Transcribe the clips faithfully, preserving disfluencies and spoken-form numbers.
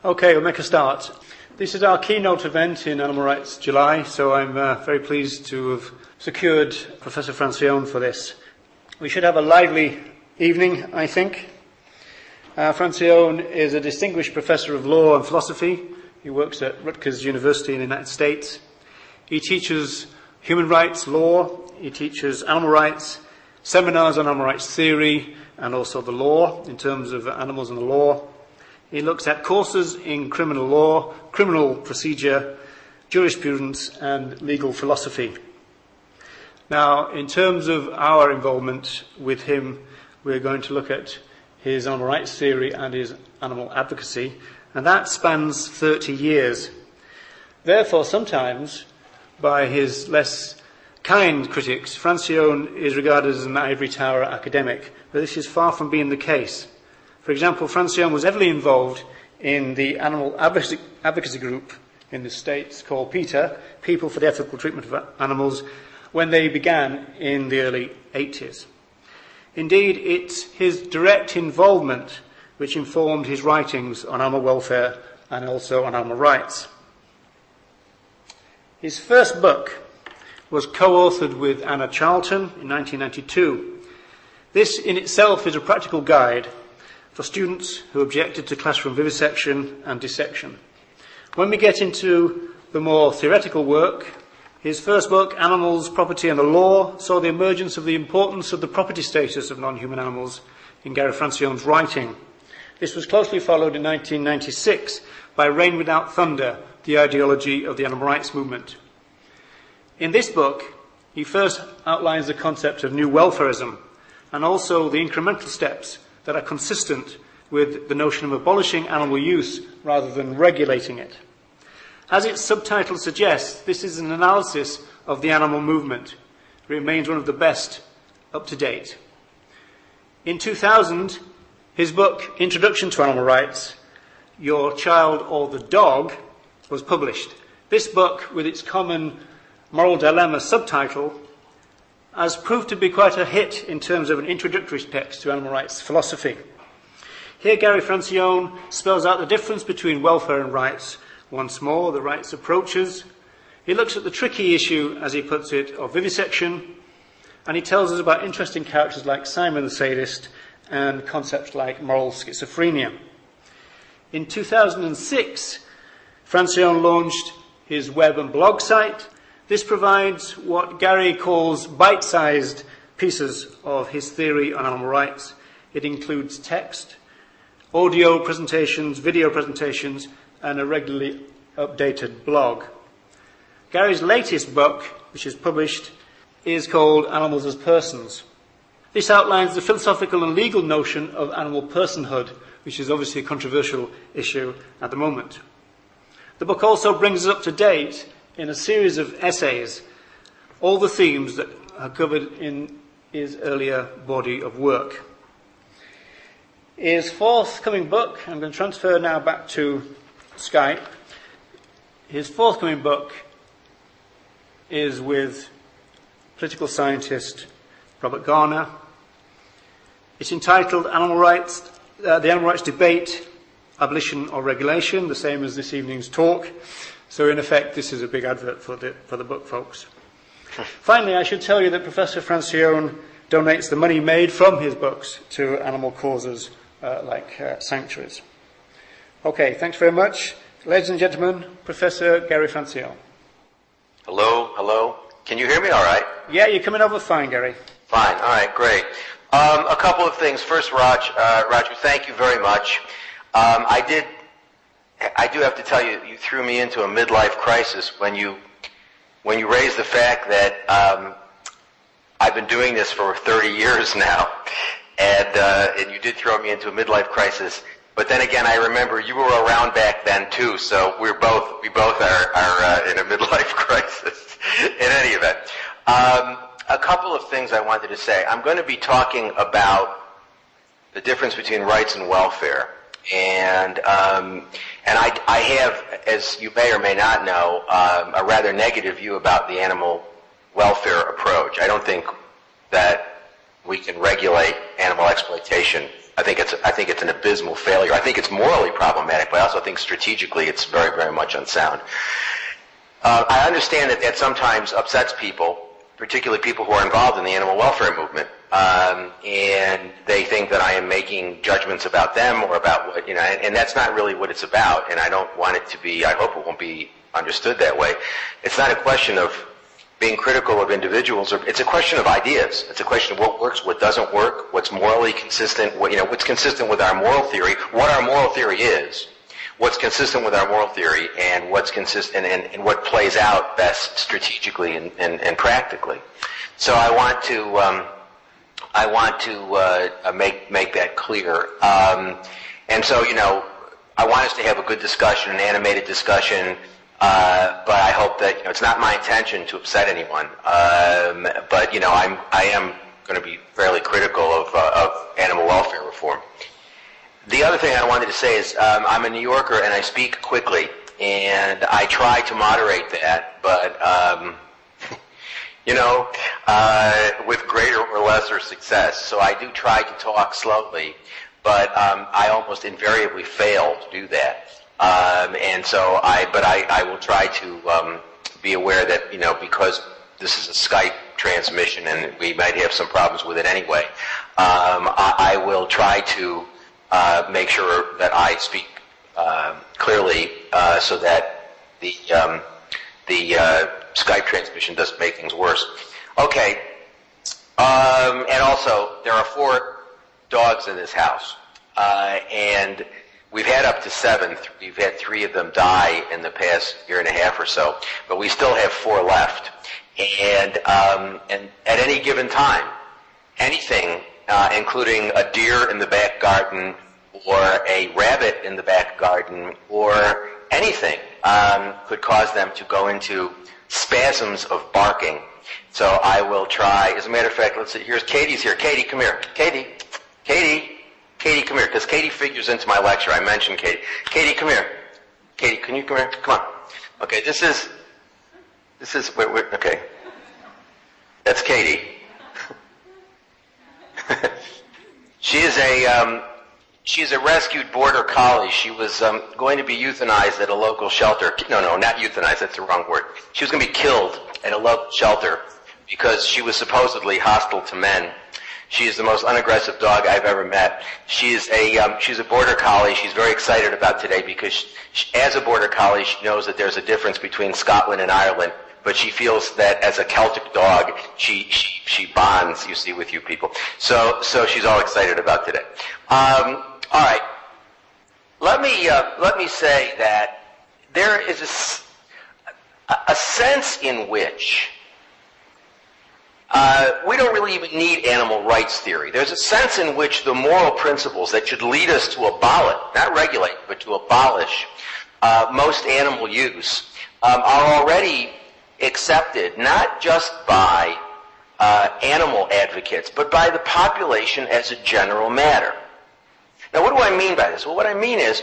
Okay, we'll make a start. This is our keynote event in Animal Rights July, so I'm uh, very pleased to have secured Professor Francione for this. We should have a lively evening, I think. Uh, Francione is a distinguished professor of law and philosophy. He works at Rutgers University in the United States. He teaches human rights law, he teaches animal rights, seminars on animal rights theory, and also the law, in terms of animals and the law. He looks at courses in criminal law, criminal procedure, jurisprudence, and legal philosophy. Now, in terms of our involvement with him, we're going to look at his animal rights theory and his animal advocacy, and that spans thirty years. Therefore, sometimes, by his less kind critics, Francione is regarded as an ivory tower academic, but this is far from being the case. For example, Francione was heavily involved in the animal advocacy group in the States called PETA, People for the Ethical Treatment of Animals, when they began in the early eighties. Indeed, it's his direct involvement which informed his writings on animal welfare and also on animal rights. His first book was co-authored with Anna Charlton in nineteen ninety-two. This in itself is a practical guide for students who objected to classroom vivisection and dissection. When we get into the more theoretical work, his first book, Animals, Property and the Law, saw the emergence of the importance of the property status of non-human animals in Gary Francione's writing. This was closely followed in nineteen ninety-six by Rain Without Thunder, the ideology of the animal rights movement. In this book, he first outlines the concept of new welfarism and also the incremental steps that are consistent with the notion of abolishing animal use rather than regulating it. As its subtitle suggests, this is an analysis of the animal movement. It remains one of the best up to date. In two thousand, his book, Introduction to Animal Rights, Your Child or the Dog, was published. This book, with its common moral dilemma subtitle, has proved to be quite a hit in terms of an introductory text to animal rights philosophy. Here Gary Francione spells out the difference between welfare and rights. Once more, the rights approaches. He looks at the tricky issue, as he puts it, of vivisection, and he tells us about interesting characters like Simon the Sadist and concepts like moral schizophrenia. In two thousand six, Francione launched his web and blog site. This provides what Gary calls bite-sized pieces of his theory on animal rights. It includes text, audio presentations, video presentations, and a regularly updated blog. Gary's latest book, which is published, is called Animals as Persons. This outlines the philosophical and legal notion of animal personhood, which is obviously a controversial issue at the moment. The book also brings us up to date in a series of essays, all the themes that are covered in his earlier body of work. His forthcoming book, I'm going to transfer now back to Skype. His forthcoming book is with political scientist Robert Garner. It's entitled Animal Rights, uh, The Animal Rights Debate, Abolition or Regulation, the same as this evening's talk. So in effect, this is a big advert for the, for the book, folks. Finally, I should tell you that Professor Francione donates the money made from his books to animal causes uh, like uh, sanctuaries. Okay, thanks very much. Ladies and gentlemen, Professor Gary Francione. Hello, hello. Can you hear me all right? Yeah, you're coming over fine, Gary. Fine, all right, great. Um, a couple of things. First, Raj, uh, Roger, thank you very much. Um, I did I do have to tell you, you threw me into a midlife crisis when you when you raised the fact that um, I've been doing this for thirty years now, and uh, and you did throw me into a midlife crisis. But then again, I remember you were around back then too, so we're both we both are are uh, in a midlife crisis. In any event, um, a couple of things I wanted to say. I'm going to be talking about the difference between rights and welfare. And um, and I, I have, as you may or may not know, um, a rather negative view about the animal welfare approach. I don't think that we can regulate animal exploitation I think it's I think it's an abysmal failure. I think it's morally problematic, but I also think strategically it's very, very much unsound. Uh, I understand that that sometimes upsets people, particularly people who are involved in the animal welfare movement, um, and they think that I am making judgments about them or about what, you know, and, and that's not really what it's about, and I don't want it to be, I hope it won't be understood that way. It's not a question of being critical of individuals, or it's a question of ideas. It's a question of what works, what doesn't work, what's morally consistent, what, you know, what's consistent with our moral theory, what our moral theory is, what's consistent with our moral theory, and what's consistent, and, and what plays out best strategically and, and, and practically. So I want to, um, I want to uh, make make that clear. Um, and so, you know, I want us to have a good discussion, an animated discussion. Uh, but I hope that, you know, it's not my intention to upset anyone. Um, but you know, I'm I am going to be fairly critical of, uh, of animal welfare reform. The other thing I wanted to say is um, I'm a New Yorker and I speak quickly, and I try to moderate that, but um, you know, uh, with greater or lesser success. So I do try to talk slowly, but um, I almost invariably fail to do that. Um, and so I, but I, I will try to um, be aware that, you know, because this is a Skype transmission and we might have some problems with it anyway, um, I, I will try to uh, make sure that I speak uh, clearly uh, so that the um, the uh, Skype transmission doesn't make things worse. Okay, um, and also there are four dogs in this house, uh, and we've had up to seven. We've had three of them die in the past year and a half or so, but we still have four left. And um, and at any given time, anything, uh, including a deer in the back garden or a rabbit in the back garden or anything, um, could cause them to go into spasms of barking. So I will try. As a matter of fact, let's see. Here's Katie's here. Katie, come here. Katie, Katie. Katie, come here, because Katie figures into my lecture. I mentioned Katie. Katie, come here. Katie, can you come here? Come on. Okay, this is, this is, wait, wait, okay. That's Katie. She is a, um, she is a rescued border collie. She was um, going to be euthanized at a local shelter. No, no, not euthanized. That's the wrong word. She was going to be killed at a local shelter because she was supposedly hostile to men. She is the most unaggressive dog I've ever met. She is a um, she's a border collie. She's very excited about today because she, she, as a border collie, she knows that there's a difference between Scotland and Ireland. But she feels that as a Celtic dog, she she, she bonds, you see, with you people. So so she's all excited about today. Um, all right. Let me uh, let me say that there is a, a sense in which Uh, we don't really even need animal rights theory. There's a sense in which the moral principles that should lead us to abolish, not regulate, but to abolish uh, most animal use um, are already accepted, not just by uh, animal advocates, but by the population as a general matter. Now, what do I mean by this? Well, what I mean is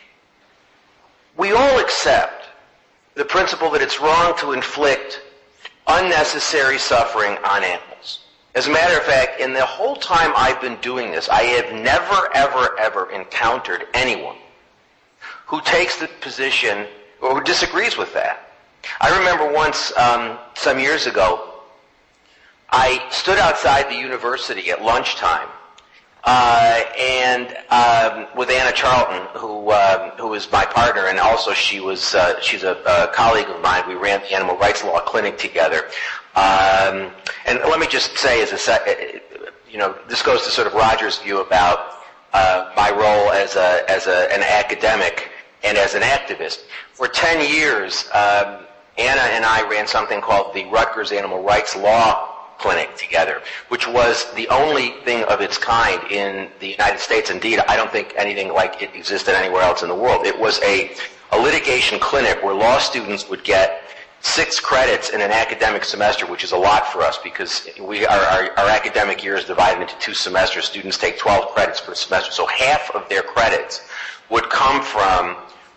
we all accept the principle that it's wrong to inflict unnecessary suffering on animals. As a matter of fact, in the whole time I've been doing this, I have never, ever, ever encountered anyone who takes the position or who disagrees with that. I remember once, um, some years ago, I stood outside the university at lunchtime Uh, and um, with Anna Charlton, who um, who is my partner, and also she was uh, she's a, a colleague of mine. We ran the Animal Rights Law Clinic together. Um, and let me just say, as a se- you know, this goes to sort of Roger's view about uh, my role as a as a, an academic and as an activist. For ten years, um, Anna and I ran something called the Rutgers Animal Rights Law Clinic together, which was the only thing of its kind in the United States. Indeed, I don't think anything like it existed anywhere else in the world. It was a, a litigation clinic where law students would get six credits in an academic semester, which is a lot for us because we our, our, our academic year is divided into two semesters. Students take twelve credits per semester, so half of their credits would come from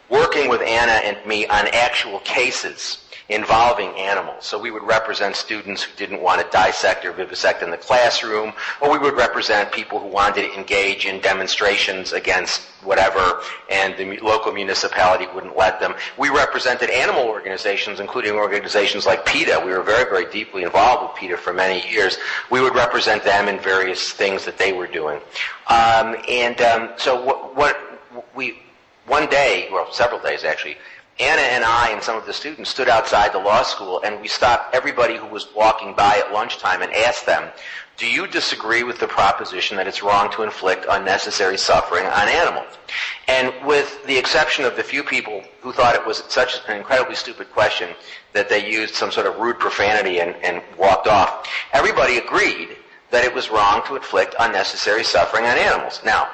working with Anna and me on actual cases involving animals. So we would represent students who didn't want to dissect or vivisect in the classroom, or we would represent people who wanted to engage in demonstrations against whatever, and the local municipality wouldn't let them. We represented animal organizations, including organizations like PETA. We were very, very deeply involved with PETA for many years. We would represent them in various things that they were doing. Um, and um, so what, what we, one day, well, several days actually, Anna and I and some of the students stood outside the law school, and we stopped everybody who was walking by at lunchtime and asked them, do you disagree with the proposition that it's wrong to inflict unnecessary suffering on animals? And with the exception of the few people who thought it was such an incredibly stupid question that they used some sort of rude profanity and, and walked off, everybody agreed that it was wrong to inflict unnecessary suffering on animals. Now,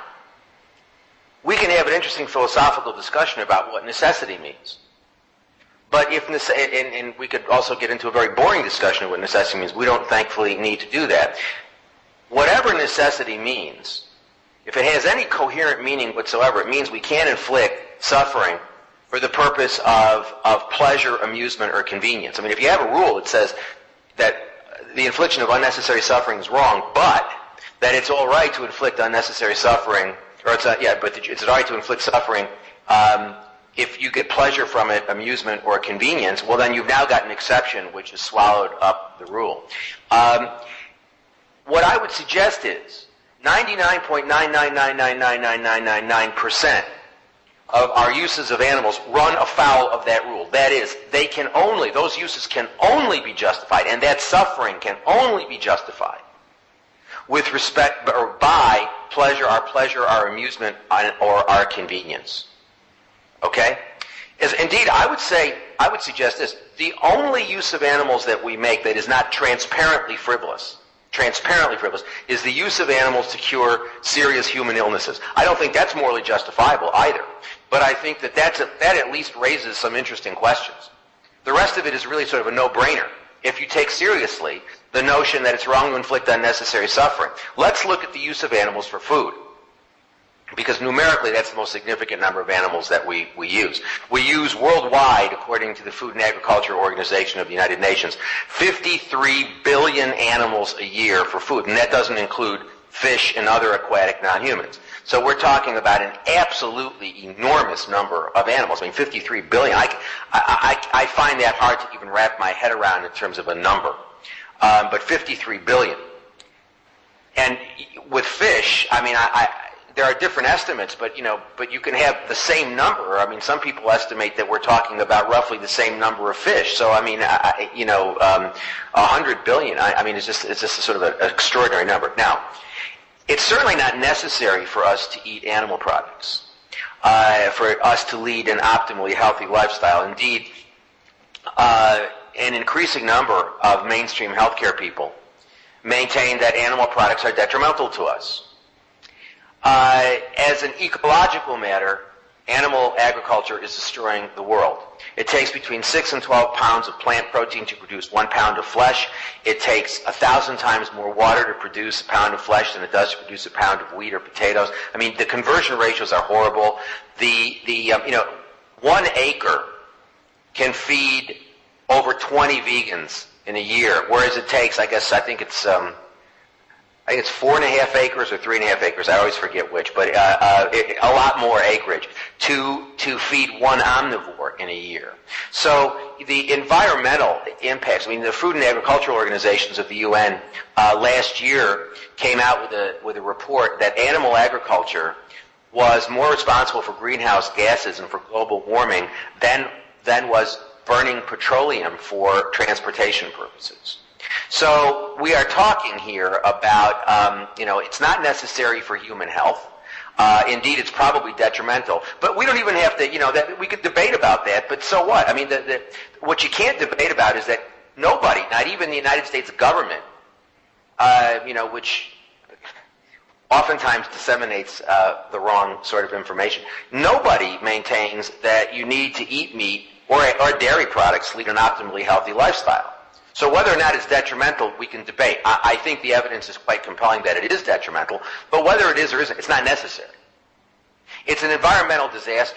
we can have an interesting philosophical discussion about what necessity means. But if, and, and we could also get into a very boring discussion of what necessity means. We don't thankfully need to do that. Whatever necessity means, if it has any coherent meaning whatsoever, it means we can't inflict suffering for the purpose of, of pleasure, amusement, or convenience. I mean, if you have a rule that says that the infliction of unnecessary suffering is wrong, but that it's all right to inflict unnecessary suffering, or it's not, yeah, but it's all right to inflict suffering um, if you get pleasure from it, amusement, or convenience, well, then you've now got an exception which has swallowed up the rule. Um, what I would suggest is ninety-nine point nine nine nine nine nine nine nine nine nine percent of our uses of animals run afoul of that rule. That is, they can only, those uses can only be justified, and that suffering can only be justified with respect or by pleasure, our pleasure, our amusement, or our convenience. Okay? As, indeed, I would say, I would suggest this. The only use of animals that we make that is not transparently frivolous, transparently frivolous, is the use of animals to cure serious human illnesses. I don't think that's morally justifiable either. But I think that that's a, that at least raises some interesting questions. The rest of it is really sort of a no-brainer if you take seriously the notion that it's wrong to inflict unnecessary suffering. Let's look at the use of animals for food, because numerically that's the most significant number of animals that we, we use. We use worldwide, according to the Food and Agriculture Organization of the United Nations, fifty-three billion animals a year for food, and that doesn't include fish and other aquatic non-humans. So we're talking about an absolutely enormous number of animals. I mean, fifty-three billion. I, I, I find that hard to even wrap my head around in terms of a number. Um, but fifty-three billion. And with fish, I mean, I, I, there are different estimates, but you know, but you can have the same number. I mean, some people estimate that we're talking about roughly the same number of fish. So I mean, I, you know, um, a hundred billion. I, I mean, it's just it's just a sort of an extraordinary number. Now, it's certainly not necessary for us to eat animal products, uh, for us to lead an optimally healthy lifestyle. Indeed, uh, an increasing number of mainstream healthcare people maintain that animal products are detrimental to us. Uh, as an ecological matter, animal agriculture is destroying the world. It takes between six and twelve pounds of plant protein to produce one pound of flesh. It takes a thousand times more water to produce a pound of flesh than it does to produce a pound of wheat or potatoes. I mean, the conversion ratios are horrible. The, the um, you know, one acre can feed over twenty vegans in a year, whereas it takes, I guess, I think it's, um, I think it's four and a half acres or three and a half acres. I always forget which, but uh, uh, it, a lot more acreage to to feed one omnivore in a year. So the environmental impacts. I mean, the Food and Agricultural Organizations of the U N uh, last year came out with a with a report that animal agriculture was more responsible for greenhouse gases and for global warming than than was burning petroleum for transportation purposes. So we are talking here about, um, you know, it's not necessary for human health. Uh, indeed, it's probably detrimental. But we don't even have to, you know, that we could debate about that, but so what? I mean, the, the, what you can't debate about is that nobody, not even the United States government, uh, you know, which oftentimes disseminates uh, the wrong sort of information, nobody maintains that you need to eat meat or, or dairy products to lead an optimally healthy lifestyle. So whether or not it's detrimental, we can debate. I, I think the evidence is quite compelling that it is detrimental, but whether it is or isn't, it's not necessary. It's an environmental disaster.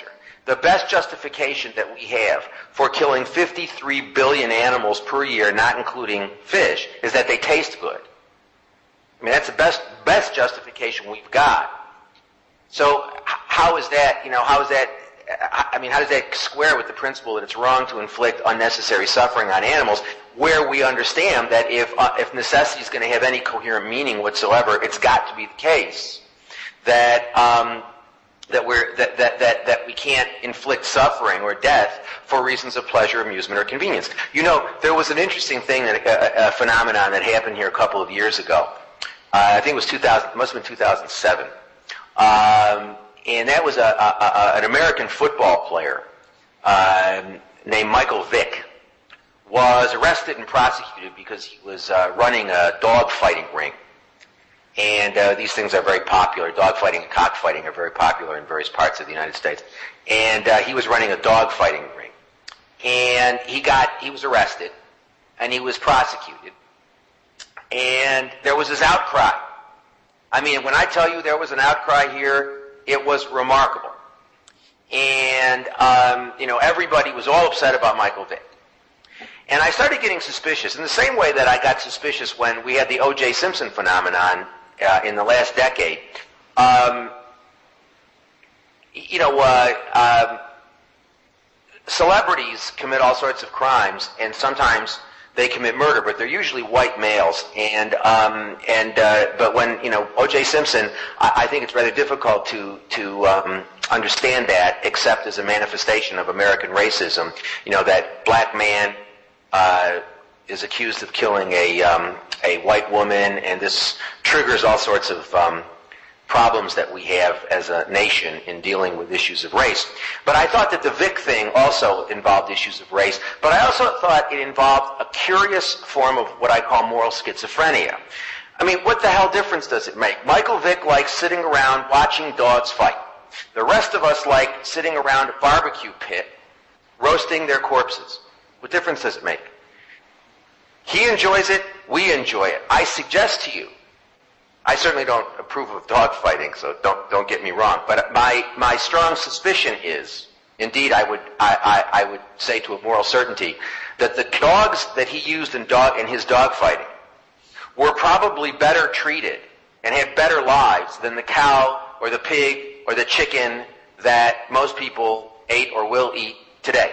the best justification that we have for killing fifty-three billion animals per year, not including fish, is that they taste good. I mean, that's the best best justification we've got. So how is that, you know, how is that, I mean, how does that square with the principle that it's wrong to inflict unnecessary suffering on animals, where we understand that if uh, if necessity is going to have any coherent meaning whatsoever, it's got to be the case that um, that we're that, that that that we can't inflict suffering or death for reasons of pleasure, amusement, or convenience. You know, there was an interesting thing, that a, a phenomenon that happened here a couple of years ago. Uh, I think it was two thousand. It must have been two thousand seven. Um, and that was a, a, a, an American football player uh, named Michael Vick was arrested and prosecuted because he was uh, running a dog fighting ring. And uh, these things are very popular. Dog fighting and cockfighting are very popular in various parts of the United States. And uh, he was running a dog fighting ring. And he got, he was arrested, and he was prosecuted. And there was this outcry. I mean, when I tell you there was an outcry here, it was remarkable. And, um, you know, everybody was all upset about Michael Vick. And I started getting suspicious in the same way that I got suspicious when we had the O J Simpson phenomenon uh, in the last decade. Um, you know, uh, um, celebrities commit all sorts of crimes, and sometimes they commit murder, but they're usually white males. And um, and uh, but when you know O J Simpson, I, I think it's rather difficult to to um, understand that, except as a manifestation of American racism. You know, that black man uh, is accused of killing a um, a white woman, and this triggers all sorts of um, problems that we have as a nation in dealing with issues of race. But I thought that the Vick thing also involved issues of race, but I also thought it involved a curious form of what I call moral schizophrenia. I mean, what the hell difference does it make? Michael Vick likes sitting around watching dogs fight. The rest of us like sitting around a barbecue pit, roasting their corpses. What difference does it make? He enjoys it, we enjoy it. I suggest to you, I certainly don't approve of dog fighting, so don't don't get me wrong. But my my strong suspicion is, indeed, I would I, I, I would say to a moral certainty, that the dogs that he used in dog in his dog fighting were probably better treated and had better lives than the cow or the pig or the chicken that most people ate or will eat today.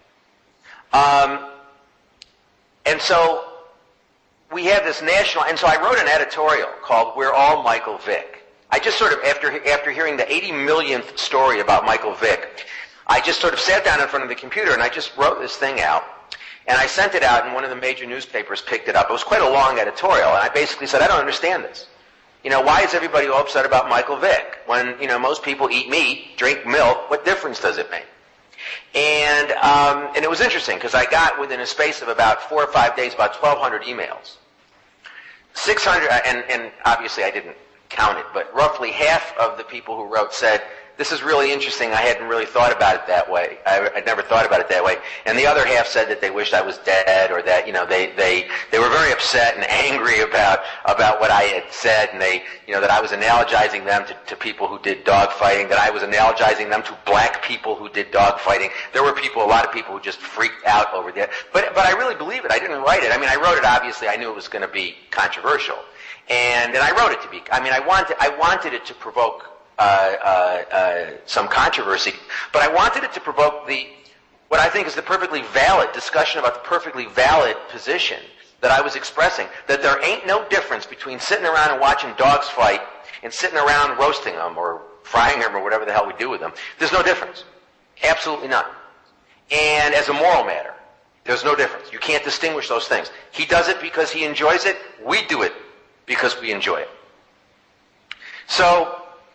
Um, and so we have this national, and so I wrote an editorial called "We're All Michael Vick." I just sort of, after after hearing the eighty millionth story about Michael Vick, I just sort of sat down in front of the computer and I just wrote this thing out, and I sent it out, and one of the major newspapers picked it up. It was quite a long editorial, and I basically said, I don't understand this. You know, why is everybody all upset about Michael Vick? When, you know, most people eat meat, drink milk, what difference does it make? And um, and it was interesting, because I got, within a space of about four or five days, about twelve hundred emails. six hundred, and, and obviously I didn't count it, but roughly half of the people who wrote said, this is really interesting, I hadn't really thought about it that way. I, I'd never thought about it that way. And the other half said that they wished I was dead, or that, you know, they, they, they were very upset and angry about, about what I had said, and they, you know, that I was analogizing them to, to people who did dog fighting, that I was analogizing them to black people who did dog fighting. There were people, a lot of people who just freaked out over that. But, but I really believe it. I didn't write it. I mean, I wrote it, obviously, I knew it was going to be controversial. And, and I wrote it to be, I mean, I wanted, I wanted it to provoke Uh, uh, uh, some controversy, but I wanted it to provoke the, what I think is the perfectly valid discussion about the perfectly valid position that I was expressing, that there ain't no difference between sitting around and watching dogs fight and sitting around roasting them or frying them or whatever the hell we do with them. There's no difference. Absolutely none. And as a moral matter, there's no difference. You can't distinguish those things. He does it because he enjoys it. We do it because we enjoy it. So,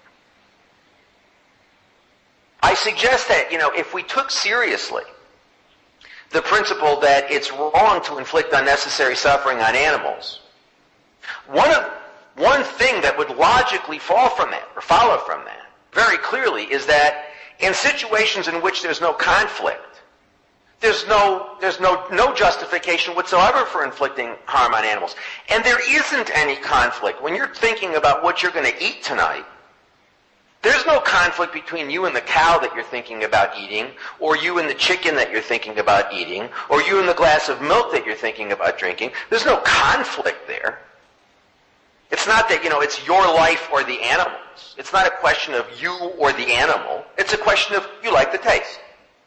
I suggest that, you know, if we took seriously the principle that it's wrong to inflict unnecessary suffering on animals, one of one thing that would logically fall from that, or follow from that, very clearly, is that in situations in which there's no conflict, there's no there's no no justification whatsoever for inflicting harm on animals. And there isn't any conflict when you're thinking about what you're going to eat tonight. There's no conflict between you and the cow that you're thinking about eating, or you and the chicken that you're thinking about eating, or you and the glass of milk that you're thinking about drinking. There's no conflict there. It's not that, you know, it's your life or the animal's. It's not a question of you or the animal. It's a question of you like the taste.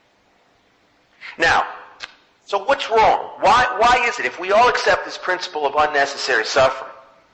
Now, so what's wrong? Why, why is it, if we all accept this principle of unnecessary suffering,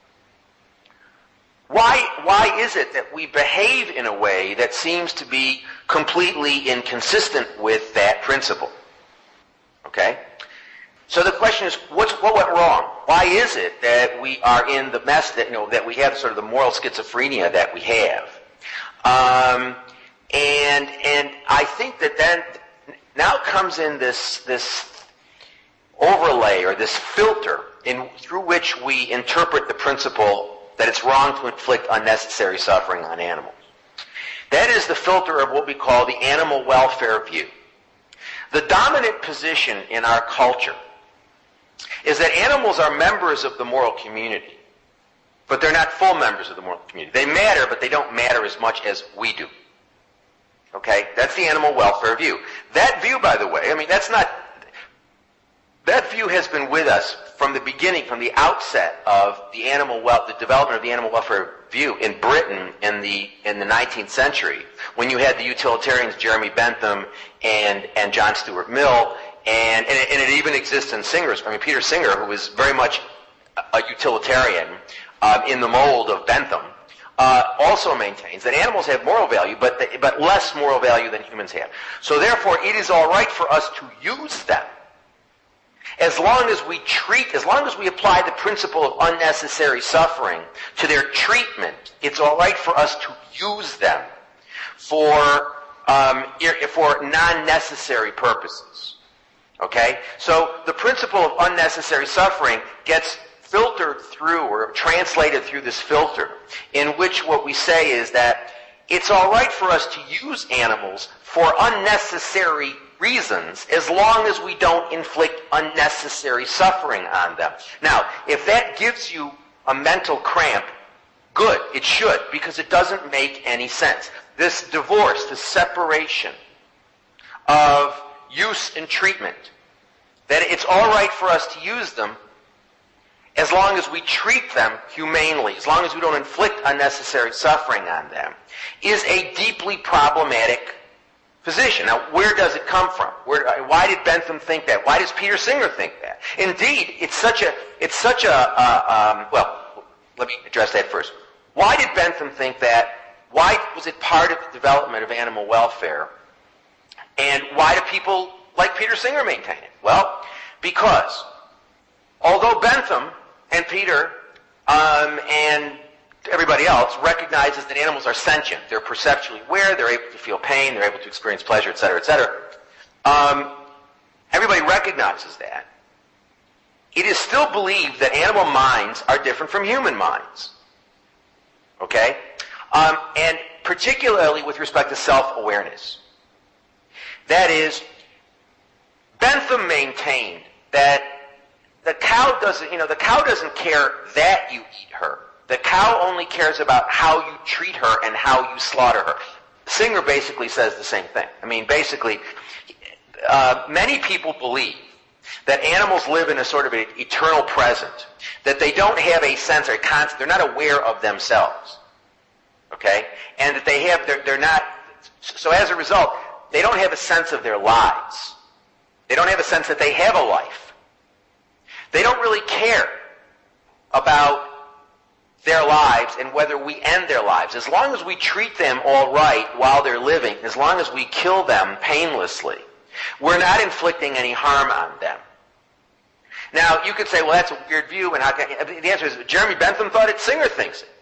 why, why is it that we behave in a way that seems to be completely inconsistent with that principle? Okay? So the question is, what's, what went wrong? Why is it that we are in the mess that, you know, that we have sort of the moral schizophrenia that we have? Um, and, and I think that then now comes in this, this overlay or this filter in, through which we interpret the principle that it's wrong to inflict unnecessary suffering on animals. That is the filter of what we call the animal welfare view. The dominant position in our culture is that animals are members of the moral community, but they're not full members of the moral community. They matter, but they don't matter as much as we do. Okay? That's the animal welfare view. That view, by the way, I mean, that's not... That view has been with us from the beginning, from the outset of the animal wel- the development of the animal welfare view in Britain in the in the nineteenth century, when you had the utilitarians Jeremy Bentham and and John Stuart Mill, and and it, and it even exists in Singer's. I mean, Peter Singer, who was very much a utilitarian um, in the mold of Bentham, uh, also maintains that animals have moral value, but they, but less moral value than humans have. So therefore, it is all right for us to use them. As long as we treat, as long as we apply the principle of unnecessary suffering to their treatment, it's all right for us to use them for um, for non-necessary purposes. Okay? So the principle of unnecessary suffering gets filtered through or translated through this filter, in which what we say is that it's all right for us to use animals for unnecessary reasons as long as we don't inflict unnecessary suffering on them. Now, if that gives you a mental cramp, good, it should, because it doesn't make any sense. This divorce, this separation of use and treatment, that it's all right for us to use them as long as we treat them humanely, as long as we don't inflict unnecessary suffering on them, is a deeply problematic position. Now, where does it come from? Where, why did Bentham think that? Why does Peter Singer think that? Indeed, it's such a, it's such a, uh, um, well, let me address that first. Why did Bentham think that? Why was it part of the development of animal welfare? And why do people like Peter Singer maintain it? Well, because although Bentham and Peter um, and everybody else recognizes that animals are sentient, they're perceptually aware, they're able to feel pain, they're able to experience pleasure, et cetera, et cetera. Um, everybody recognizes that. It is still believed that animal minds are different from human minds. Okay? Um, and particularly with respect to self-awareness. That is, Bentham maintained that the cow doesn't, you know, the cow doesn't care that you eat her. The cow only cares about how you treat her and how you slaughter her. Singer basically says the same thing. I mean, basically, uh, many people believe that animals live in a sort of an eternal present, that they don't have a sense or a concept, they're not aware of themselves. Okay? And that they have, they're, they're not, so as a result, they don't have a sense of their lives. They don't have a sense that they have a life. They don't really care about their lives and whether we end their lives. As long as we treat them all right while they're living, as long as we kill them painlessly, we're not inflicting any harm on them. Now, you could say, well, that's a weird view, and how can, the answer is Jeremy Bentham thought it, Singer thinks it.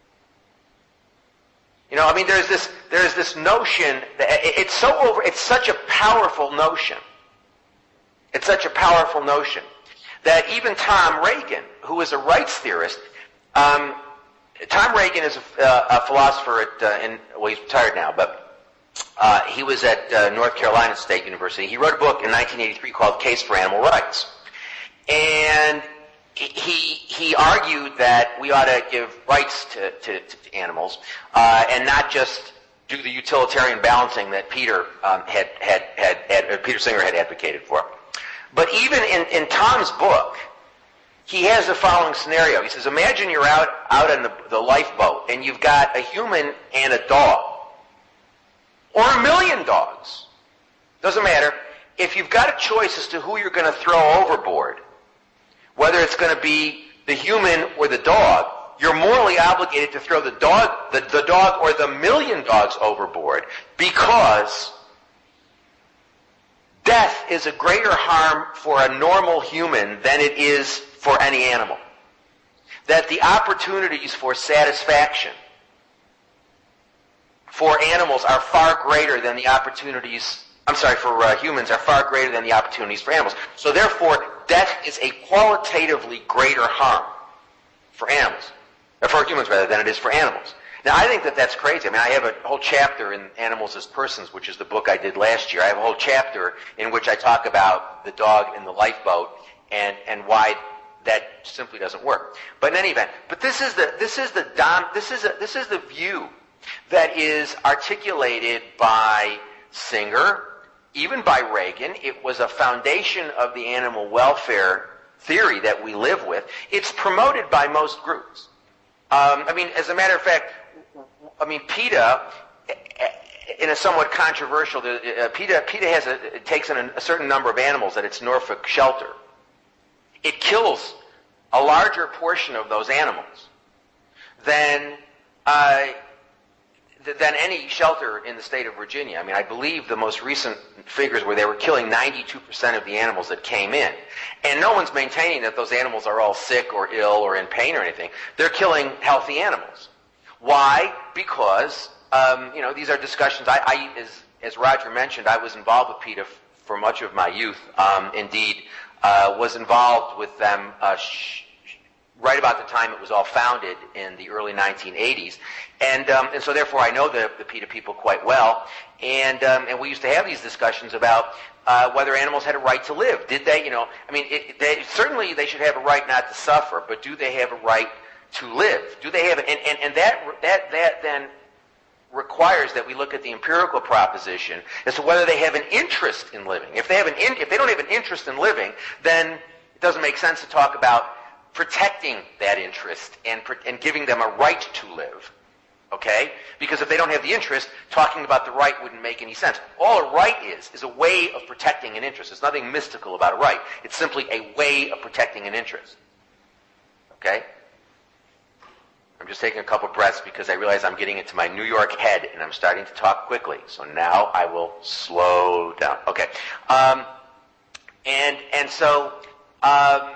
You know, I mean, there's this there's this notion that it's so over. It's such a powerful notion. It's such a powerful notion that even Tom Reagan, who is a rights theorist, um, Tom Reagan is a, uh, a philosopher at, uh, in, well, he's retired now, but uh, he was at uh, North Carolina State University. He wrote a book in nineteen eighty-three called Case for Animal Rights. And he he argued that we ought to give rights to, to, to animals, uh, and not just do the utilitarian balancing that Peter um, had, had, had, had Peter Singer had advocated for. But even in, in Tom's book, he has the following scenario. He says, imagine you're out, out on the, the lifeboat, and you've got a human and a dog. Or a million dogs. Doesn't matter. If you've got a choice as to who you're going to throw overboard, whether it's going to be the human or the dog, you're morally obligated to throw the dog, the, the dog or the million dogs overboard, because death is a greater harm for a normal human than it is for any animal. That the opportunities for satisfaction for animals are far greater than the opportunities, I'm sorry, for uh, humans are far greater than the opportunities for animals. So therefore, death is a qualitatively greater harm for animals, or for humans rather, than it is for animals. Now, I think that that's crazy. I mean, I have a whole chapter in Animals as Persons, which is the book I did last year. I have a whole chapter in which I talk about the dog in the lifeboat and, and why that simply doesn't work. But in any event, but this is the this is the dom, this is a, this is the view that is articulated by Singer, even by Reagan. It was a foundation of the animal welfare theory that we live with. It's promoted by most groups. Um, I mean, as a matter of fact, I mean, PETA, in a somewhat controversial, uh, PETA, PETA has a, it takes in a, a certain number of animals at its Norfolk shelter. It kills a larger portion of those animals than uh, than any shelter in the state of Virginia. I mean, I believe the most recent figures were they were killing ninety-two percent of the animals that came in. And no one's maintaining that those animals are all sick or ill or in pain or anything. They're killing healthy animals. Why? Because, um, you know, these are discussions. I, I as, as Roger mentioned, I was involved with PETA f- for much of my youth. Um, indeed, uh, was involved with them uh, sh- right about the time it was all founded in the early nineteen eighties. And um, and so therefore I know the, the PETA people quite well. And um, and we used to have these discussions about uh, whether animals had a right to live. Did they, you know, I mean, it, they, certainly they should have a right not to suffer, but do they have a right to live? Do they have, and, and, and that that that then requires that we look at the empirical proposition as to whether they have an interest in living. If they have an in, if they don't have an interest in living, then it doesn't make sense to talk about protecting that interest and, and giving them a right to live, okay? Because if they don't have the interest, talking about the right wouldn't make any sense. All a right is, is a way of protecting an interest. There's nothing mystical about a right. It's simply a way of protecting an interest, okay? I'm just taking a couple breaths because I realize I'm getting into my New York head and I'm starting to talk quickly. So now I will slow down. Okay. Um, and, and so... Um,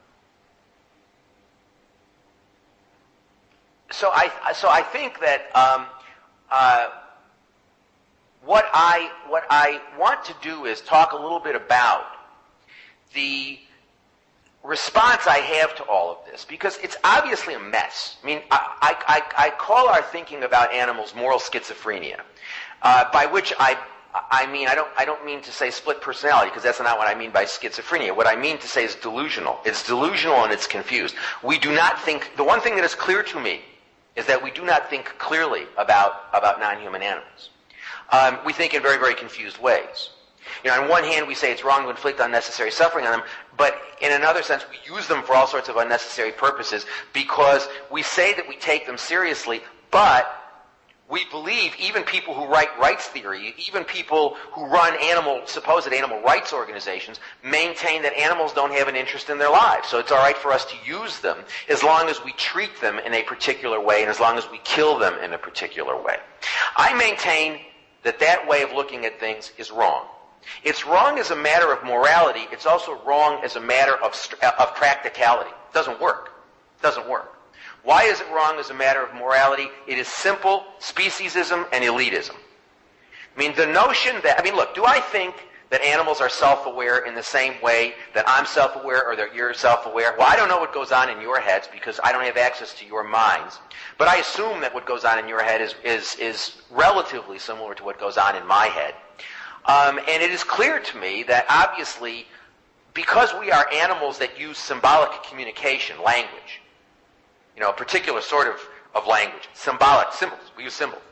So I so I think that um, uh, what I what I want to do is talk a little bit about the response I have to all of this, because it's obviously a mess. I mean, I I, I call our thinking about animals moral schizophrenia, uh, by which I I mean I don't I don't mean to say split personality, because that's not what I mean by schizophrenia. What I mean to say is delusional. It's delusional and it's confused. We do not think. The one thing that is clear to me is that we do not think clearly about, about non-human animals. Um, we think in very, very confused ways. You know, on one hand, we say it's wrong to inflict unnecessary suffering on them, but in another sense, we use them for all sorts of unnecessary purposes because we say that we take them seriously, but we believe even people who write rights theory, even people who run animal, supposed animal rights organizations, maintain that animals don't have an interest in their lives. So it's all right for us to use them as long as we treat them in a particular way and as long as we kill them in a particular way. I maintain that that way of looking at things is wrong. It's wrong as a matter of morality. It's also wrong as a matter of, of practicality. It doesn't work. It doesn't work. Why is it wrong as a matter of morality? It is simple speciesism and elitism. I mean, the notion that, I mean, look, do I think that animals are self-aware in the same way that I'm self-aware or that you're self-aware? Well, I don't know what goes on in your heads because I don't have access to your minds. But I assume that what goes on in your head is, is, is relatively similar to what goes on in my head. Um, and it is clear to me that obviously, because we are animals that use symbolic communication, language, you know, a particular sort of, of language, symbolic, symbols, we use symbols.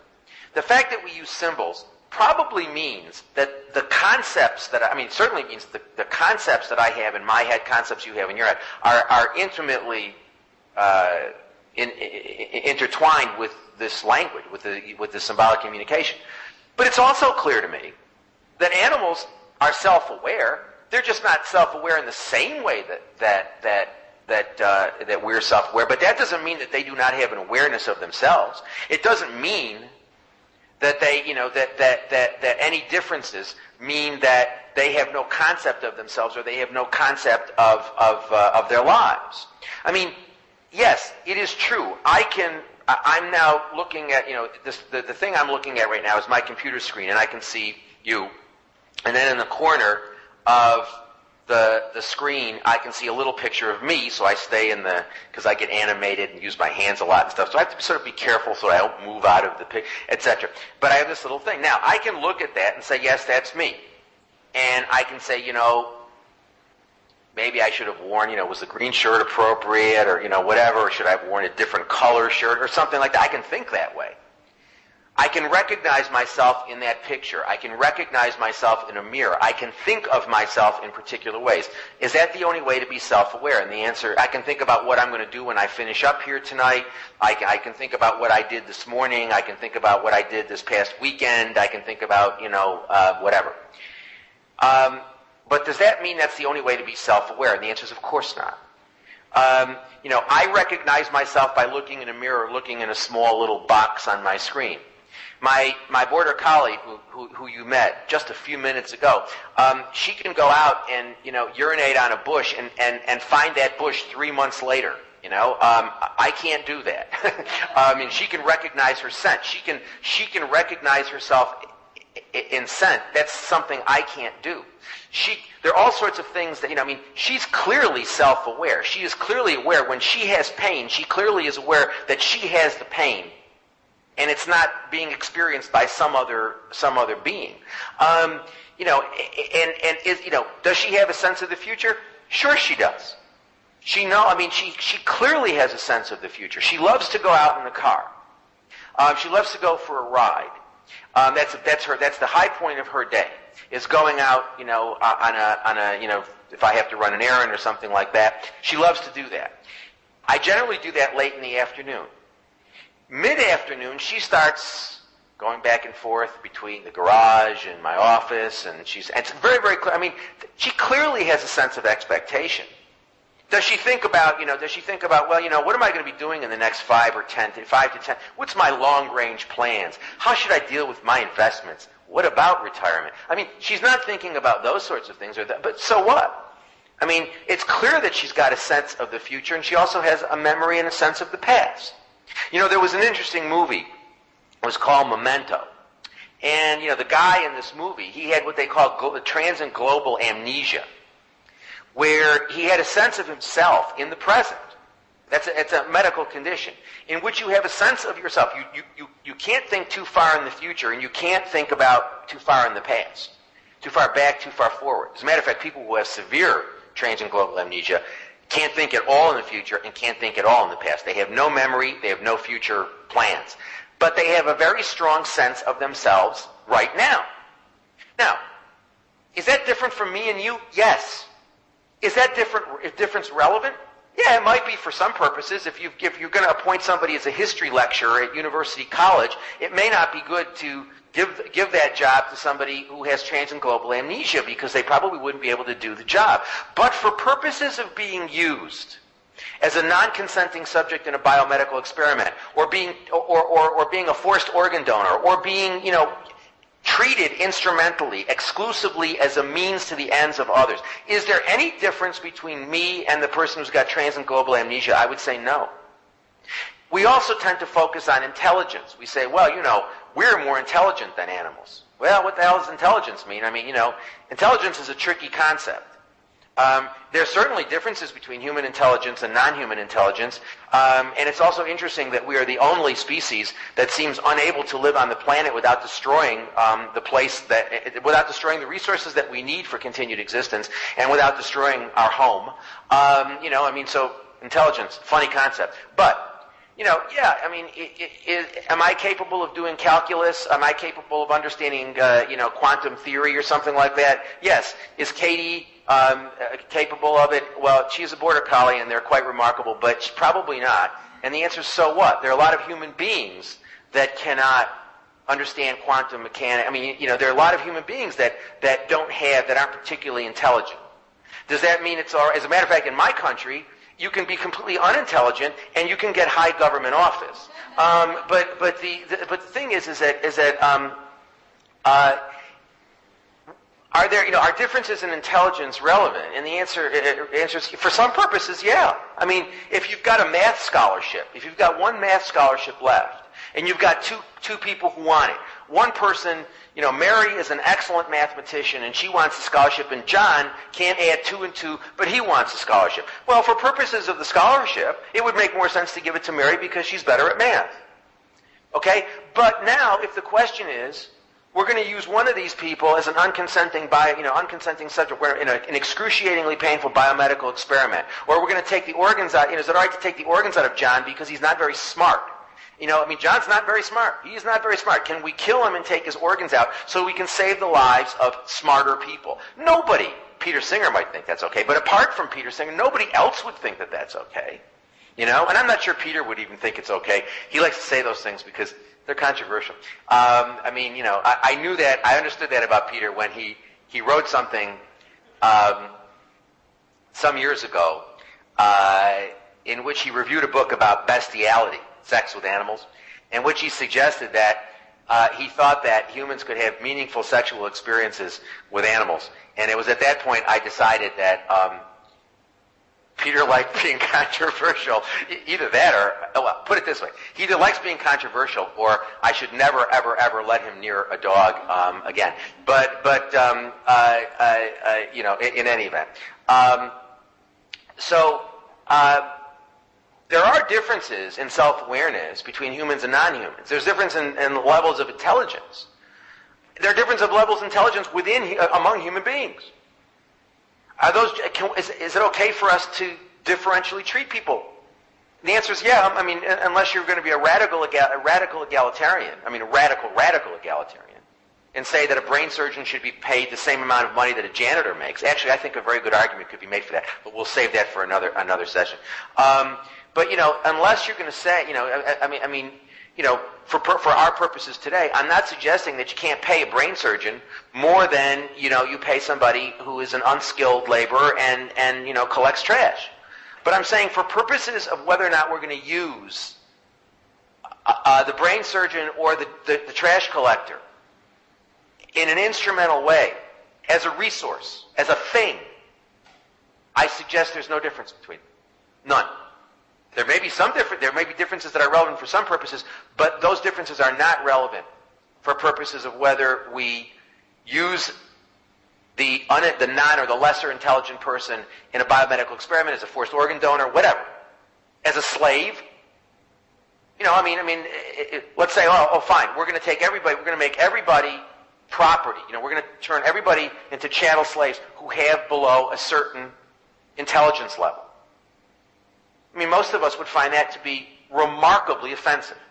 The fact that we use symbols probably means that the concepts that, I mean, it certainly means the, the concepts that I have in my head, concepts you have in your head, are, are intimately uh, in, in, intertwined with this language, with the, with the symbolic communication. But it's also clear to me that animals are self-aware. They're just not self-aware in the same way that that that that uh, that we're self-aware. But that doesn't mean that they do not have an awareness of themselves. It doesn't mean that they, you know, that that that that any differences mean that they have no concept of themselves or they have no concept of of uh, of their lives. I mean, yes, it is true. I can. I'm now looking at, you know, this, the the thing I'm looking at right now is my computer screen, and I can see you, and then in the corner of the the screen, I can see a little picture of me, so I stay in the, because I get animated and use my hands a lot and stuff, so I have to sort of be careful so I don't move out of the pic, et cetera. But I have this little thing. Now, I can look at that and say, yes, that's me. And I can say, you know, maybe I should have worn, you know, was the green shirt appropriate, or, you know, whatever, or should I have worn a different color shirt or something like that. I can think that way. I can recognize myself in that picture. I can recognize myself in a mirror. I can think of myself in particular ways. Is that the only way to be self-aware? And the answer, I can think about what I'm going to do when I finish up here tonight. I can, I can think about what I did this morning. I can think about what I did this past weekend. I can think about, you know, uh, whatever. Um, but does that mean that's the only way to be self-aware? And the answer is, of course not. Um, you know, I recognize myself by looking in a mirror, looking in a small little box on my screen. My my border collie, who, who who you met just a few minutes ago, um, she can go out and, you know, urinate on a bush and, and, and find that bush three months later. You know, um, I can't do that. I mean, she can recognize her scent. She can she can recognize herself in scent. That's something I can't do. She there are all sorts of things that, you know, I mean, she's clearly self-aware. She is clearly aware when she has pain. She clearly is aware that she has the pain, and it's not being experienced by some other some other being. Um, you know, and and is, you know, does she have a sense of the future? Sure, she does. She know. I mean, she she clearly has a sense of the future. She loves to go out in the car. Um, she loves to go for a ride. Um, that's that's her. That's the high point of her day, is going out. You know, uh, on a on a you know, if I have to run an errand or something like that. She loves to do that. I generally do that late in the afternoon. Mid-afternoon, she starts going back and forth between the garage and my office, and she's, and it's very, very clear. I mean, she clearly has a sense of expectation. Does she think about, you know, does she think about, well, you know, what am I going to be doing in the next five or ten, five to ten? What's my long-range plans? How should I deal with my investments? What about retirement? I mean, she's not thinking about those sorts of things, or that, but so what? I mean, it's clear that she's got a sense of the future, and she also has a memory and a sense of the past. You know, there was an interesting movie. It was called Memento. And, you know, the guy in this movie, he had what they call glo- transient global amnesia, where he had a sense of himself in the present. That's a, it's a medical condition in which you have a sense of yourself. You, you, you, you can't think too far in the future, and you can't think about too far in the past, too far back, too far forward. As a matter of fact, people who have severe transient global amnesia can't think at all in the future and can't think at all in the past. They have no memory. They have no future plans. But they have a very strong sense of themselves right now. Now, is that different from me and you? Yes. Is that different? Is difference relevant? Yeah, it might be for some purposes. If, you've, if you're going to appoint somebody as a history lecturer at University College, it may not be good to give give that job to somebody who has transient global amnesia, because they probably wouldn't be able to do the job. But for purposes of being used as a non-consenting subject in a biomedical experiment, or being or, or, or being a forced organ donor, or being, you know, treated instrumentally, exclusively as a means to the ends of others, is there any difference between me and the person who's got transient global amnesia? I would say no. We also tend to focus on intelligence. We say, well, you know, we're more intelligent than animals. Well, what the hell does intelligence mean? I mean, you know, intelligence is a tricky concept. Um, there are certainly differences between human intelligence and non-human intelligence, um, and it's also interesting that we are the only species that seems unable to live on the planet without destroying um, the place that, without destroying the resources that we need for continued existence, and without destroying our home. Um, you know, I mean, so intelligence, funny concept, but. you know, yeah, I mean, it, it, it, am I capable of doing calculus? Am I capable of understanding, uh, you know, quantum theory or something like that? Yes. Is Katie um, uh, capable of it? Well, she's a border collie, and they're quite remarkable, but she's probably not. And the answer is, so what? There are a lot of human beings that cannot understand quantum mechanics. I mean, you know, there are a lot of human beings that, that don't have, that aren't particularly intelligent. Does that mean it's all right? As a matter of fact, in my country, you can be completely unintelligent and you can get high government office. Um, but but the, the but the thing is is that is that um, uh, are there you know are differences in intelligence relevant? And the answer uh, answer is for some purposes, yeah. I mean, if you've got a math scholarship, if you've got one math scholarship left, and you've got two two people who want it, one person. You know, Mary is an excellent mathematician, and she wants a scholarship, and John can't add two and two, but he wants a scholarship. Well, for purposes of the scholarship, it would make more sense to give it to Mary because she's better at math. Okay? But now, if the question is, we're going to use one of these people as an unconsenting, bio, you know, unconsenting subject in a, an excruciatingly painful biomedical experiment, or we're going to take the organs out, you know, is it all right to take the organs out of John because he's not very smart? You know, I mean, John's not very smart. He's not very smart. Can we kill him and take his organs out so we can save the lives of smarter people? Nobody. Peter Singer might think that's okay, but apart from Peter Singer, nobody else would think that that's okay. You know, and I'm not sure Peter would even think it's okay. He likes to say those things because they're controversial. Um, I mean, you know, I, I knew that, I understood that about Peter when he, he wrote something um, some years ago uh, in which he reviewed a book about bestiality. Sex with animals, in which he suggested that uh, he thought that humans could have meaningful sexual experiences with animals. And it was at that point I decided that um, Peter liked being controversial. Either that or, oh, well, put it this way, he either likes being controversial or I should never, ever, ever let him near a dog um, again. But, but um, uh, uh, uh, you know, in, in any event. Um, so... Uh, There are differences in self-awareness between humans and non-humans. There's difference in, in levels of intelligence. There are differences of levels of intelligence within uh, among human beings. Are those? Can, is, is it okay for us to differentially treat people? The answer is yeah. I mean, unless you're going to be a radical, a radical egalitarian. I mean, a radical, radical egalitarian, and say that a brain surgeon should be paid the same amount of money that a janitor makes. Actually, I think a very good argument could be made for that, but we'll save that for another another session. Um, But, you know, unless you're going to say, you know, I, I mean, I mean, you know, for for our purposes today, I'm not suggesting that you can't pay a brain surgeon more than, you know, you pay somebody who is an unskilled laborer and, and you know, collects trash. But I'm saying for purposes of whether or not we're going to use uh, uh, the brain surgeon or the, the, the trash collector in an instrumental way, as a resource, as a thing, I suggest there's no difference between them. None. There may be some different. There may be differences that are relevant for some purposes, but those differences are not relevant for purposes of whether we use the un, the non or the lesser intelligent person in a biomedical experiment as a forced organ donor, whatever, as a slave. You know, I mean, I mean, it, it, let's say, oh, oh, fine, we're going to take everybody. We're going to make everybody property. You know, we're going to turn everybody into chattel slaves who have below a certain intelligence level. I mean, most of us would find that to be remarkably offensive.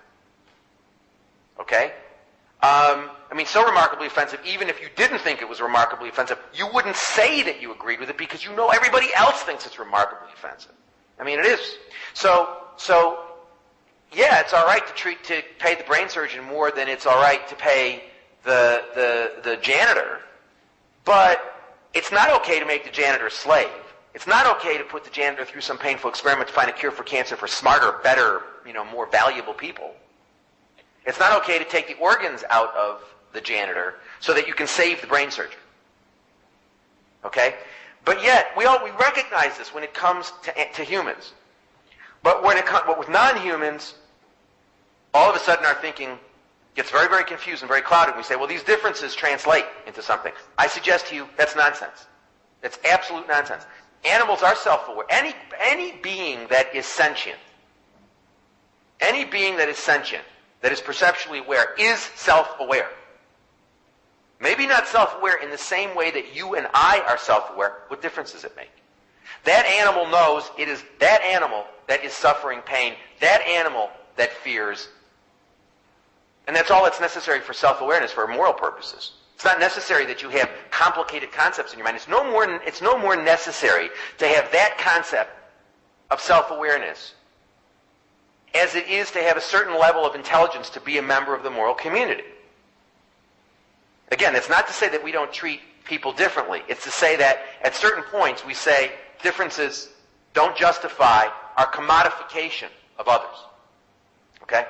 Okay? Um, I mean, so remarkably offensive, even if you didn't think it was remarkably offensive, you wouldn't say that you agreed with it because you know everybody else thinks it's remarkably offensive. I mean, it is. So, so yeah, it's all right to treat to pay the brain surgeon more than it's all right to pay the the the janitor, but it's not okay to make the janitor a slave. It's not okay to put the janitor through some painful experiment to find a cure for cancer for smarter, better, you know, more valuable people. It's not okay to take the organs out of the janitor so that you can save the brain surgeon. Okay? But yet, we all we recognize this when it comes to, to humans. But when it comes, but with non-humans, all of a sudden our thinking gets very, very confused and very clouded. We say, well, these differences translate into something. I suggest to you that's nonsense. That's absolute nonsense. Animals are self-aware. Any, any being that is sentient, any being that is sentient, that is perceptually aware, is self-aware. Maybe not self-aware in the same way that you and I are self-aware. What difference does it make? That animal knows it is that animal that is suffering pain. That animal that fears. And that's all that's necessary for self-awareness for moral purposes. It's not necessary that you have complicated concepts in your mind. It's no more, it's no more necessary to have that concept of self-awareness as it is to have a certain level of intelligence to be a member of the moral community. Again, that's not to say that we don't treat people differently. It's to say that at certain points we say differences don't justify our commodification of others. Okay?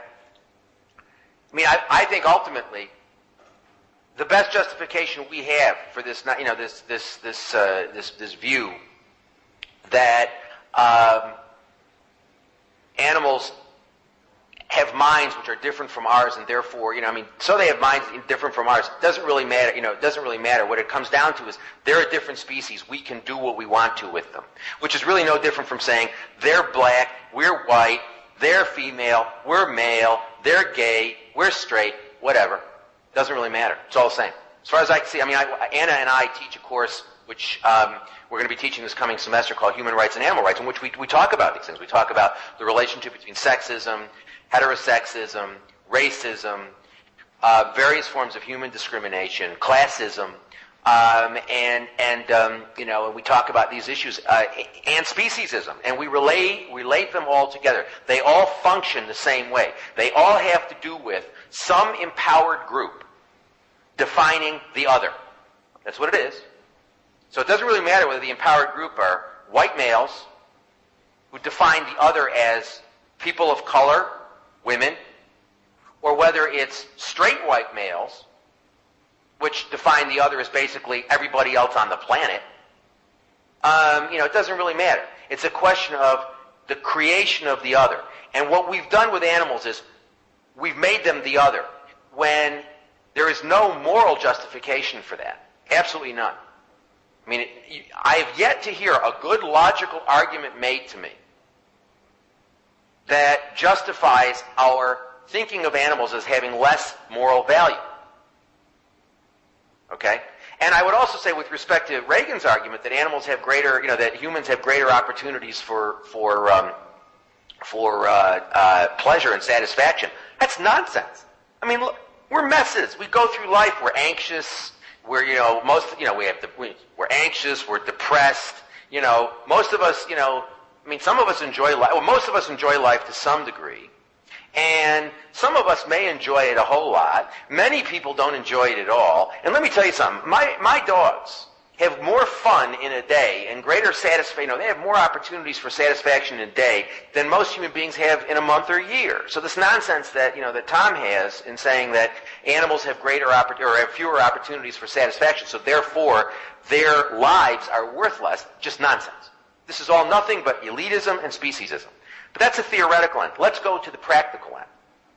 I mean, I, I think ultimately the best justification we have for this, you know, this this this uh, this this view that um, animals have minds which are different from ours, and therefore, you know, I mean, so they have minds different from ours. It doesn't really matter, you know, it doesn't really matter. What it comes down to is they're a different species. We can do what we want to with them, which is really no different from saying they're black, we're white, they're female, we're male, they're gay, we're straight, whatever. Doesn't really matter. It's all the same. As far as I can see, I mean, I, Anna and I teach a course which um, we're going to be teaching this coming semester called Human Rights and Animal Rights, in which we, we talk about these things. We talk about the relationship between sexism, heterosexism, racism, uh, various forms of human discrimination, classism, um, and and um, you know, and we talk about these issues uh, and speciesism, and we relate relate them all together. They all function the same way. They all have to do with some empowered group defining the other. That's what it is. So it doesn't really matter whether the empowered group are white males who define the other as people of color, women, or whether it's straight white males, which define the other as basically everybody else on the planet. Um, you know, it doesn't really matter. It's a question of the creation of the other. And what we've done with animals is we've made them the other when there is no moral justification for that. Absolutely none. I mean, it, I have yet to hear a good logical argument made to me that justifies our thinking of animals as having less moral value. Okay? And I would also say with respect to Reagan's argument that animals have greater, you know, that humans have greater opportunities for, for, um, for uh, uh, pleasure and satisfaction. That's nonsense. I mean, look, we're messes. We go through life. We're anxious. We're, you know, most, you know, we have, the, we, we're anxious. We're depressed. You know, most of us, you know, I mean, some of us enjoy life. Well, most of us enjoy life to some degree. And some of us may enjoy it a whole lot. Many people don't enjoy it at all. And let me tell you something. My, my dogs have more fun in a day and greater satisfaction. You know, they have more opportunities for satisfaction in a day than most human beings have in a month or a year. So this nonsense that, you know, that Tom has in saying that animals have greater oppor- or have fewer opportunities for satisfaction, so therefore their lives are worth less, just nonsense. This is all nothing but elitism and speciesism. But that's a theoretical end. Let's go to the practical end.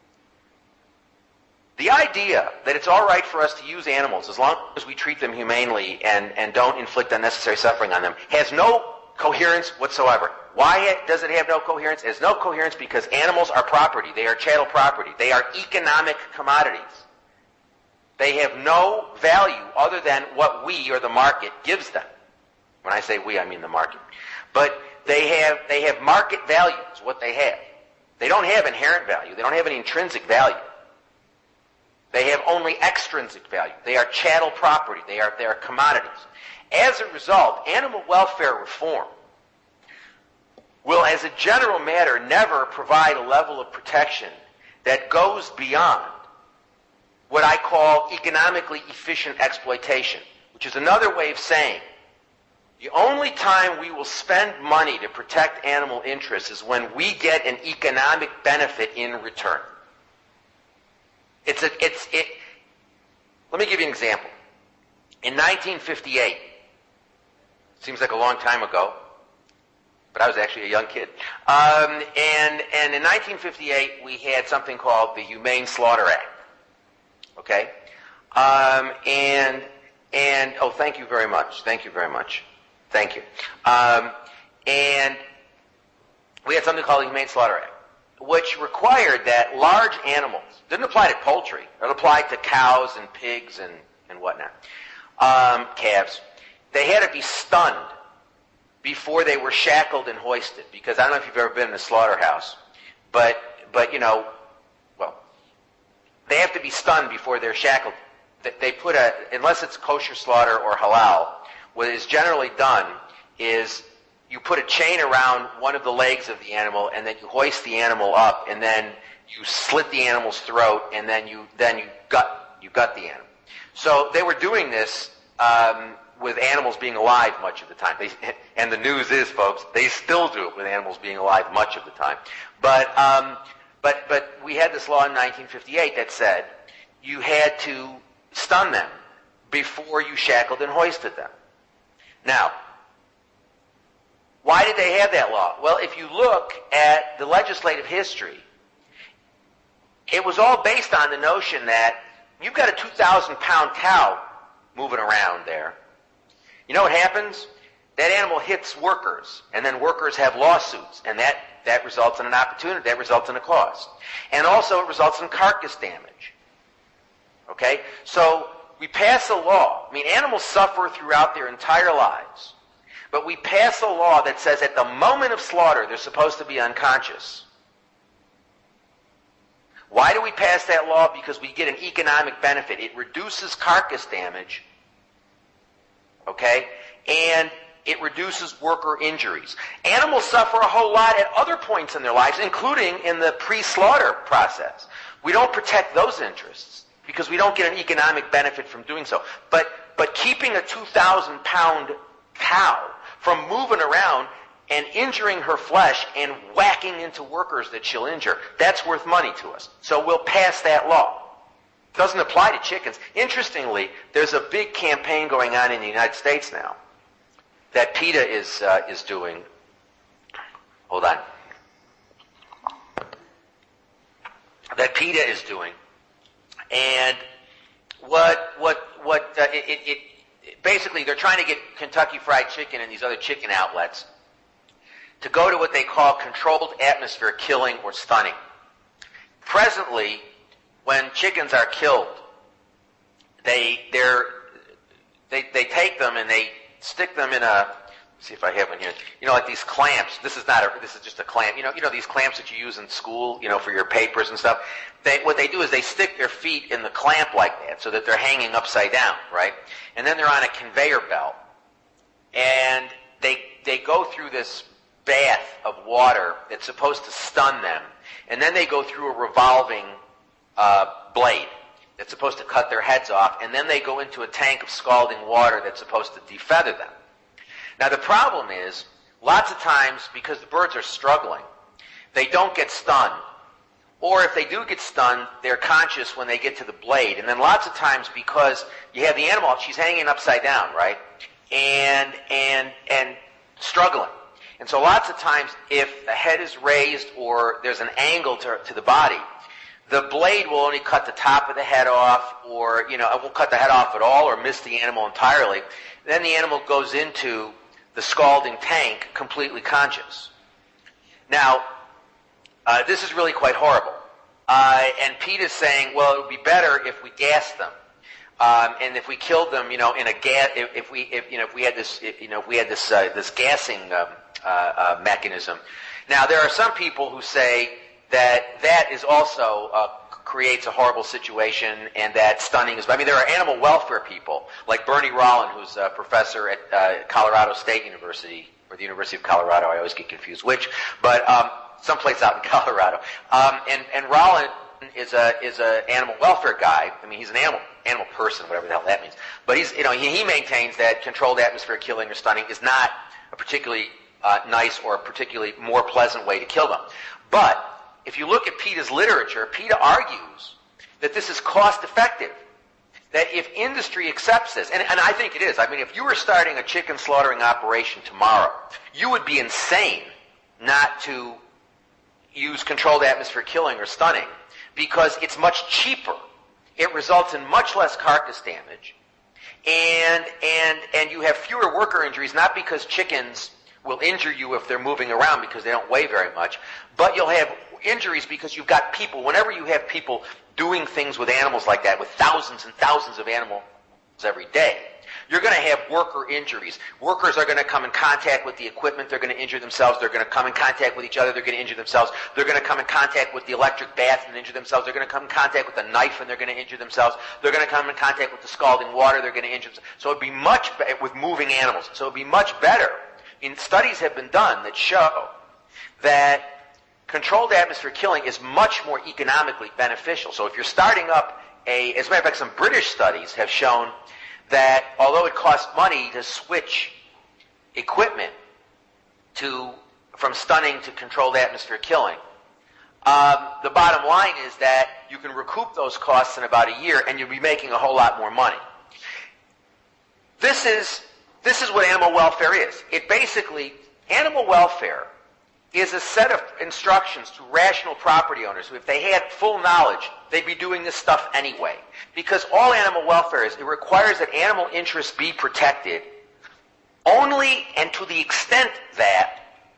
The idea that it's all right for us to use animals as long as we treat them humanely and, and don't inflict unnecessary suffering on them has no coherence whatsoever. Why does it have no coherence? It has no coherence because animals are property. They are chattel property. They are economic commodities. They have no value other than what we or the market gives them. When I say we, I mean the market. But they have they have market value is what they have. They don't have inherent value. They don't have any intrinsic value. They have only extrinsic value. They are chattel property. They are, they are commodities. As a result, animal welfare reform will, as a general matter, never provide a level of protection that goes beyond what I call economically efficient exploitation, which is another way of saying the only time we will spend money to protect animal interests is when we get an economic benefit in return. It's a, it's, it, let me give you an example. In nineteen fifty-eight, seems like a long time ago, but I was actually a young kid. Um, and, and in nineteen fifty-eight, we had something called the Humane Slaughter Act. Okay? Um, and, and, oh, thank you very much. Thank you very much. Thank you. Um, and we had something called the Humane Slaughter Act, which required that large animals, didn't apply to poultry, it applied to cows and pigs and, and whatnot, um, calves. They had to be stunned before they were shackled and hoisted, because I don't know if you've ever been in a slaughterhouse, but but you know, well, they have to be stunned before they're shackled. They put a, unless it's kosher slaughter or halal, what is generally done is you put a chain around one of the legs of the animal, and then you hoist the animal up, and then you slit the animal's throat, and then you then you gut you gut the animal. So they were doing this um, with animals being alive much of the time. They, and the news is, folks, they still do it with animals being alive much of the time. But um, but but we had this law in nineteen fifty-eight that said you had to stun them before you shackled and hoisted them. Now, why did they have that law? Well, if you look at the legislative history, it was all based on the notion that you've got a two thousand pound cow moving around there. You know what happens? That animal hits workers, and then workers have lawsuits, and that, that results in an opportunity, that results in a cost. And also it results in carcass damage. Okay? So we pass a law. I mean, animals suffer throughout their entire lives. But we pass a law that says at the moment of slaughter, they're supposed to be unconscious. Why do we pass that law? Because we get an economic benefit. It reduces carcass damage, okay, and it reduces worker injuries. Animals suffer a whole lot at other points in their lives, including in the pre-slaughter process. We don't protect those interests because we don't get an economic benefit from doing so. But, but keeping a two thousand pound cow from moving around and injuring her flesh and whacking into workers that she'll injure, that's worth money to us. So we'll pass that law. It doesn't apply to chickens. Interestingly, there's a big campaign going on in the United States now that PETA is uh, is doing. Hold on. That PETA is doing, and what what what uh, it, it, it basically they're trying to get Kentucky Fried Chicken and these other chicken outlets to go to what they call controlled atmosphere killing or stunning. Presently, when chickens are killed, they they're they they take them and they stick them in a, let's see if I have one here. You know, like these clamps. This is not a, this is just a clamp. You know, you know these clamps that you use in school, you know, for your papers and stuff. They, what they do is they stick their feet in the clamp like that so that they're hanging upside down, right? And then they're on a conveyor belt. And they they go through this bath of water that's supposed to stun them. And then they go through a revolving uh, blade that's supposed to cut their heads off, and then they go into a tank of scalding water that's supposed to defeather them. Now the problem is, lots of times, because the birds are struggling, they don't get stunned. Or if they do get stunned, they're conscious when they get to the blade. And then lots of times, because you have the animal, she's hanging upside down, right? And, and, and struggling. And so lots of times, if the head is raised or there's an angle to, to the body, the blade will only cut the top of the head off, or, you know, it won't cut the head off at all or miss the animal entirely. Then the animal goes into the scalding tank completely conscious. Now, uh, this is really quite horrible. Uh, and PETA's saying, well, it would be better if we gassed them. Um, and if we killed them, you know, in a gas, if, if we, if, you know, if we had this, if, you know, if we had this, uh, this gassing um, uh, uh, mechanism. Now, there are some people who say that that is also uh, creates a horrible situation, and that stunning is. I mean, there are animal welfare people like Bernie Rollin, who's a professor at uh, Colorado State University or the University of Colorado. I always get confused which, but um, someplace out in Colorado. Um, and and Rollin is a is a animal welfare guy. I mean, he's an animal animal person, whatever the hell that means. But he's you know he, he maintains that controlled atmosphere killing or stunning is not a particularly uh, nice or a particularly more pleasant way to kill them. But if you look at PETA's literature, PETA argues that this is cost effective. That if industry accepts this, and, and I think it is. I mean, if you were starting a chicken slaughtering operation tomorrow, you would be insane not to use controlled atmosphere killing or stunning, because it's much cheaper. It results in much less carcass damage, and and and you have fewer worker injuries, not because chickens will injure you if they're moving around because they don't weigh very much, but you'll have injuries because you've got people, whenever you have people doing things with animals like that, with thousands and thousands of animals every day, You're going to have worker injuries. Workers are going to come in contact with the equipment. They're going to injure themselves. They're going to come in contact with each other. They're going to injure themselves. They're going to come in contact with the electric bath and injure themselves. They're going to come in contact with the knife and they're going to injure themselves. They're going to come in contact with the scalding water. They're going to injure themselves. So it'd be much better with moving animals. So it'd be much better. And studies have been done that show that controlled atmosphere killing is much more economically beneficial. So if you're starting up a, as a matter of fact, some British studies have shown that although it costs money to switch equipment to from stunning to controlled atmosphere killing, um, the bottom line is that you can recoup those costs in about a year and you'll be making a whole lot more money. This is, this is what animal welfare is. It basically, animal welfare is a set of instructions to rational property owners who, if they had full knowledge, they'd be doing this stuff anyway. Because all animal welfare is, it requires that animal interests be protected only and to the extent that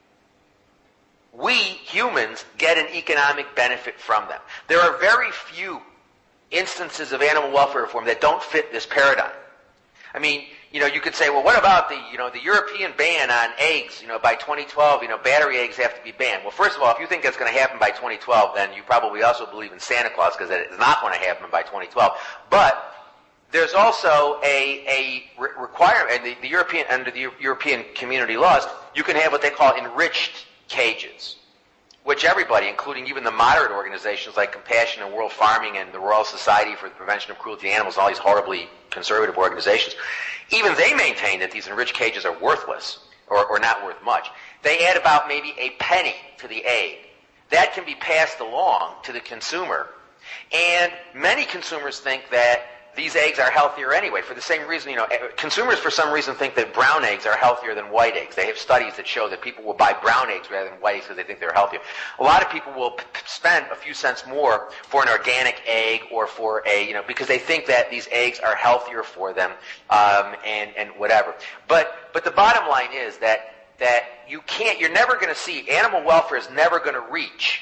we, humans, get an economic benefit from them. There are very few instances of animal welfare reform that don't fit this paradigm. I mean, you know, you could say, well, what about the, you know, the European ban on eggs? You know, by twenty twelve, you know, battery eggs have to be banned. Well, first of all, if you think that's going to happen by twenty twelve, then you probably also believe in Santa Claus because it is not going to happen by twenty twelve. But there's also a, a re- requirement, and the, the European, under the European community laws, you can have what they call enriched cages, which everybody, including even the moderate organizations like Compassion and World Farming and the Royal Society for the Prevention of Cruelty to Animals, all these horribly conservative organizations, even they maintain that these enriched cages are worthless or, or not worth much. They add about maybe a penny to the egg. That can be passed along to the consumer. And many consumers think that these eggs are healthier anyway. For the same reason, you know, consumers for some reason think that brown eggs are healthier than white eggs. They have studies that show that people will buy brown eggs rather than white eggs because they think they're healthier. A lot of people will p- spend a few cents more for an organic egg or for a, you know, because they think that these eggs are healthier for them, um, and, and whatever. But, but the bottom line is that, that you can't, you're never going to see, animal welfare is never going to reach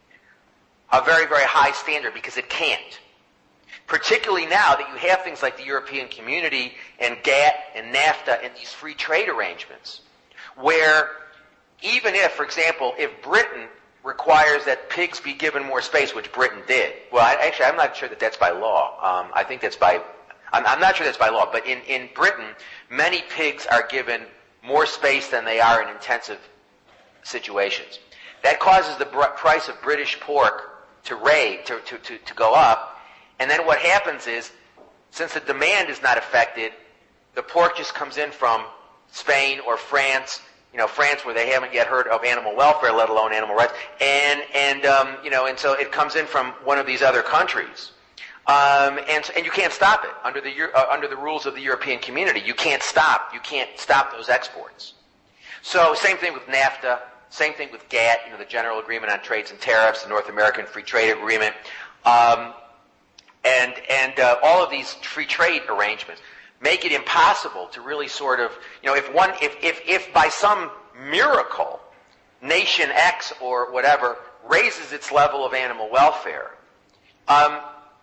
a very, very high standard because it can't. Particularly now that you have things like the European Community and GATT and NAFTA and these free trade arrangements, where even if, for example, if Britain requires that pigs be given more space, which Britain did, well, I, actually, I'm not sure that that's by law. Um, I think that's by, I'm, I'm not sure that's by law, but in, in Britain, many pigs are given more space than they are in intensive situations. That causes the br- price of British pork to raise, to, to, to, to go up. And then what happens is, since the demand is not affected, the pork just comes in from Spain or France, you know, France where they haven't yet heard of animal welfare, let alone animal rights, and and um, you know, and so it comes in from one of these other countries, um, and and you can't stop it under the uh, under the rules of the European Community. You can't stop. You can't stop those exports. So same thing with NAFTA. Same thing with GATT. You know, the General Agreement on Trades and Tariffs, the North American Free Trade Agreement. Um, And and uh, all of these free trade arrangements make it impossible to really sort of, you know, if one, if if, if by some miracle, Nation X or whatever raises its level of animal welfare, um,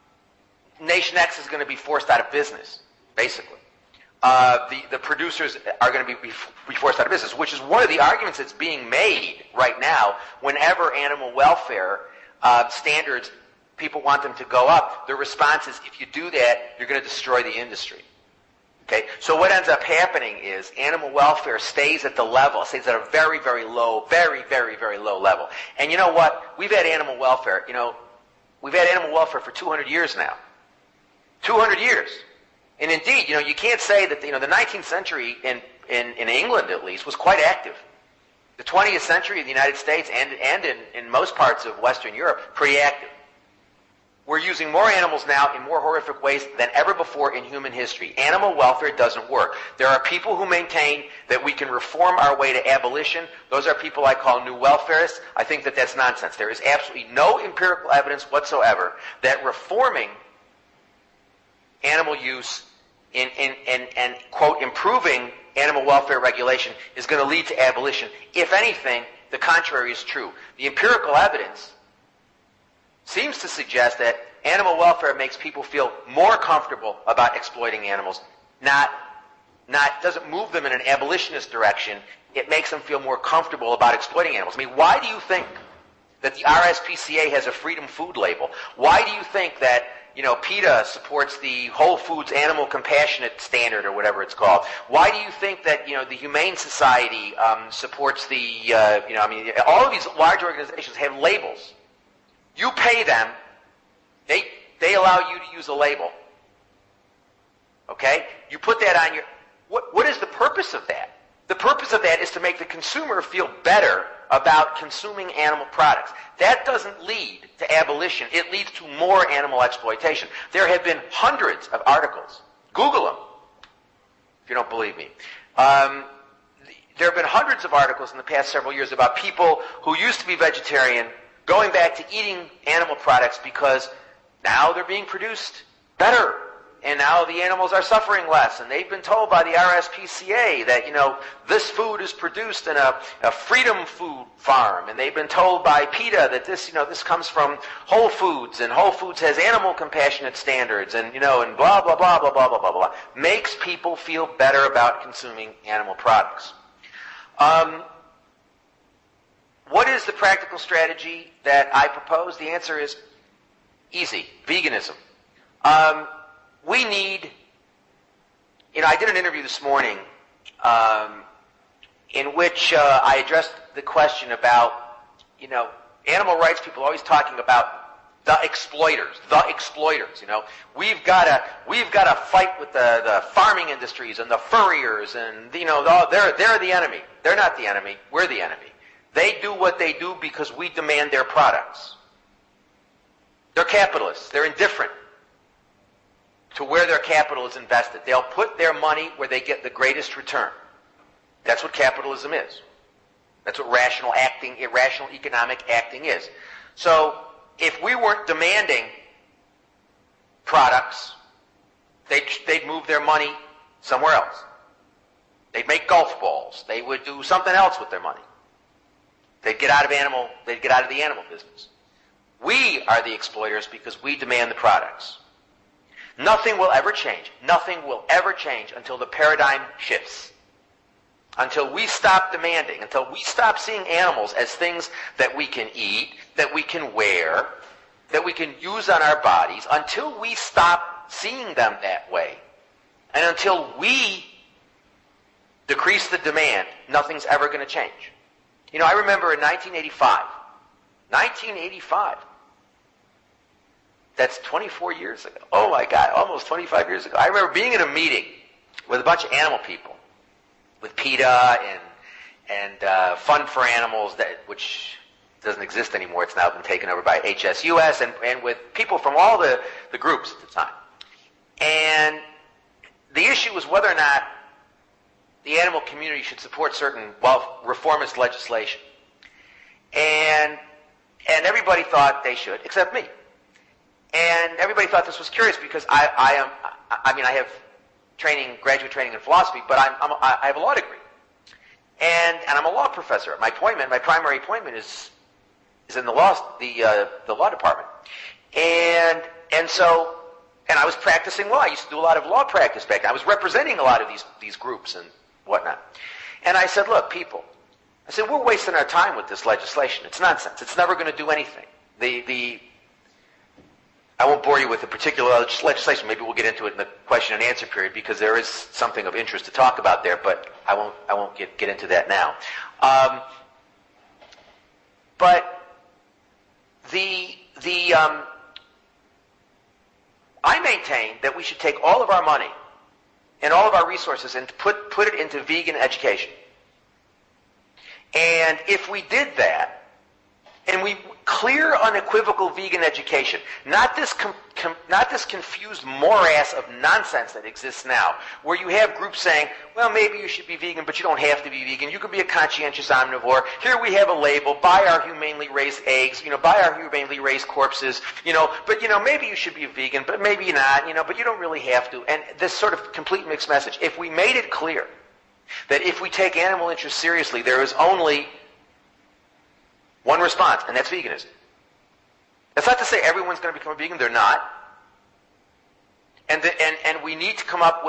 Nation X is going to be forced out of business, basically. Uh, the the producers are going to be, be forced out of business, which is one of the arguments that's being made right now. Whenever animal welfare uh, standards, people want them to go up, the response is, if you do that, you're going to destroy the industry. Okay? So what ends up happening is animal welfare stays at the level, stays at a very, very low, very, very, very low level. And you know what? We've had animal welfare, you know, we've had animal welfare for two hundred years now. two hundred years. And indeed, you know, you can't say that, you know, the nineteenth century in, in, in England, at least, was quite active. The twentieth century in the United States and, and in, in most parts of Western Europe, pretty active. We're using more animals now in more horrific ways than ever before in human history. Animal welfare doesn't work. There are people who maintain that we can reform our way to abolition. Those are people I call new welfarists. I think that that's nonsense. There is absolutely no empirical evidence whatsoever that reforming animal use in, in, in, and, quote, improving animal welfare regulation is going to lead to abolition. If anything, the contrary is true. The empirical evidence seems to suggest that animal welfare makes people feel more comfortable about exploiting animals, not not doesn't move them in an abolitionist direction. It makes them feel more comfortable about exploiting animals. I mean, why do you think that the R S P C A has a freedom food label? Why do you think that, you know, PETA supports the Whole Foods Animal Compassionate Standard or whatever it's called? Why do you think that, you know, the Humane Society um, supports the, uh, you know, I mean, all of these large organizations have labels. You pay them, they they allow you to use a label. Okay? You put that on your, what what is the purpose of that? The purpose of that is to make the consumer feel better about consuming animal products. That doesn't lead to abolition. It leads to more animal exploitation. There have been hundreds of articles. Google them, if you don't believe me. Um, there have been hundreds of articles in the past several years about people who used to be vegetarian going back to eating animal products because now they're being produced better. And now the animals are suffering less, and they've been told by the R S P C A that, you know, this food is produced in a, a freedom food farm, and they've been told by PETA that this, you know, this comes from Whole Foods, and Whole Foods has animal compassionate standards, and, you know, and blah, blah, blah, blah, blah, blah, blah, blah. Makes people feel better about consuming animal products. Um, what is the practical strategy that I propose? The answer is easy. Veganism. Um, We need, you know, I did an interview this morning um, in which uh, I addressed the question about, you know, animal rights people are always talking about the exploiters, the exploiters, you know. We've got to we've got to fight with the, the farming industries and the furriers and, you know, they're, they're the enemy. They're not the enemy. We're the enemy. They do what they do because we demand their products. They're capitalists. They're indifferent to where their capital is invested. They'll put their money where they get the greatest return. That's what capitalism is. That's what rational acting, irrational economic acting is. So if we weren't demanding products, they'd, they'd move their money somewhere else. They'd make golf balls. They would do something else with their money. They'd get out of animal, they'd get out of the animal business. We are the exploiters because we demand the products. Nothing will ever change. Nothing will ever change until the paradigm shifts. Until we stop demanding, until we stop seeing animals as things that we can eat, that we can wear, that we can use on our bodies, until we stop seeing them that way, and until we decrease the demand, nothing's ever going to change. You know, I remember in nineteen eighty-five, nineteen eighty-five, that's twenty-four years ago. Oh my God, almost twenty-five years ago. I remember being in a meeting with a bunch of animal people, with PETA and and uh, Fund for Animals, that which doesn't exist anymore. It's now been taken over by H S U S, and, and with people from all the, the groups at the time. And the issue was whether or not the animal community should support certain, well, reformist legislation. And and everybody thought they should, except me. And everybody thought this was curious because I, I am, I mean, I have training, graduate training in philosophy, but I'm, I'm, I have a law degree. And, and I'm a law professor. My appointment, my primary appointment is, is in the law, the, uh, the law department. And, and so, and I was practicing law. I used to do a lot of law practice back then. I was representing a lot of these, these groups and whatnot. And I said, look, people, I said, we're wasting our time with this legislation. It's nonsense. It's never going to do anything. The, the, I won't bore you with the particular legislation. Maybe we'll get into it in the question and answer period because there is something of interest to talk about there, but I won't, I won't get, get into that now. Um, but the, the, um, I maintain that we should take all of our money and all of our resources and put, put it into vegan education. And if we did that, and we clear, unequivocal vegan education, not this com, com, not this confused morass of nonsense that exists now, where you have groups saying, well, maybe you should be vegan, but you don't have to be vegan. You could be a conscientious omnivore. Here we have a label, buy our humanely raised eggs, you know, buy our humanely raised corpses, you know, but, you know, maybe you should be a vegan, but maybe not, you know, but you don't really have to. And this sort of complete mixed message. If we made it clear that if we take animal interests seriously, there is only one response, and that's veganism. That's not to say everyone's going to become a vegan. They're not. And, the, and, and we need to come up with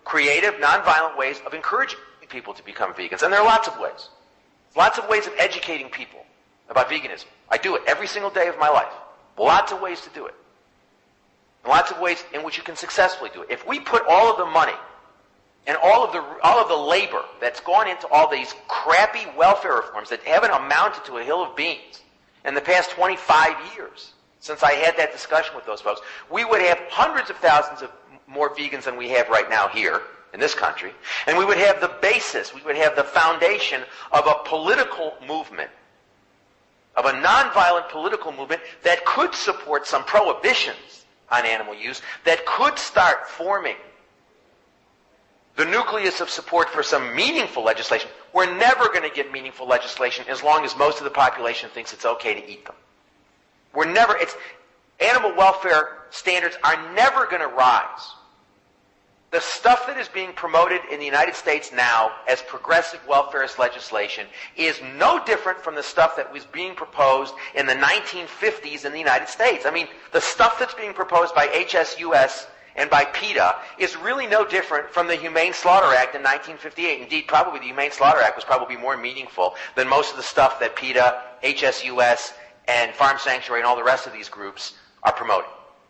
creative, nonviolent ways of encouraging people to become vegans. And there are lots of ways. Lots of ways of educating people about veganism. I do it every single day of my life. Lots of ways to do it. And lots of ways in which you can successfully do it. If we put all of the money and all of the all of the labor that's gone into all these crappy welfare reforms that haven't amounted to a hill of beans in the past twenty-five years, since I had that discussion with those folks, we would have hundreds of thousands of more vegans than we have right now here in this country, and we would have the basis, we would have the foundation of a political movement, of a nonviolent political movement that could support some prohibitions on animal use, that could start forming the nucleus of support for some meaningful legislation. We're never going to get meaningful legislation as long as most of the population thinks it's okay to eat them. We're never, it's, animal welfare standards are never going to rise. The stuff that is being promoted in the United States now as progressive welfarist legislation is no different from the stuff that was being proposed in the nineteen fifties in the United States. I mean, the stuff that's being proposed by H S U S and by PETA is really no different from the Humane Slaughter Act in nineteen fifty-eight. Indeed, probably the Humane Slaughter Act was probably more meaningful than most of the stuff that PETA, H S U S, and Farm Sanctuary and all the rest of these groups are promoting.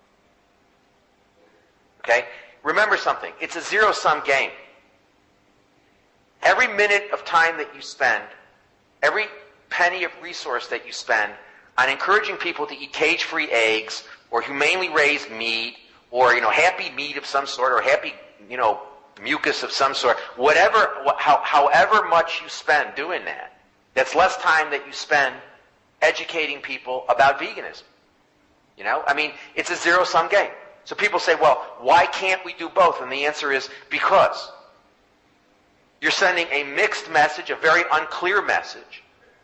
Okay? Remember something. It's a zero-sum game. Every minute of time that you spend, every penny of resource that you spend on encouraging people to eat cage-free eggs or humanely raised meat or, you know, happy meat of some sort or happy, you know, mucus of some sort, whatever, how, however much you spend doing that, that's less time that you spend educating people about veganism. You know, I mean, it's a zero-sum game. So people say, well, why can't we do both? And the answer is because you're sending a mixed message, a very unclear message.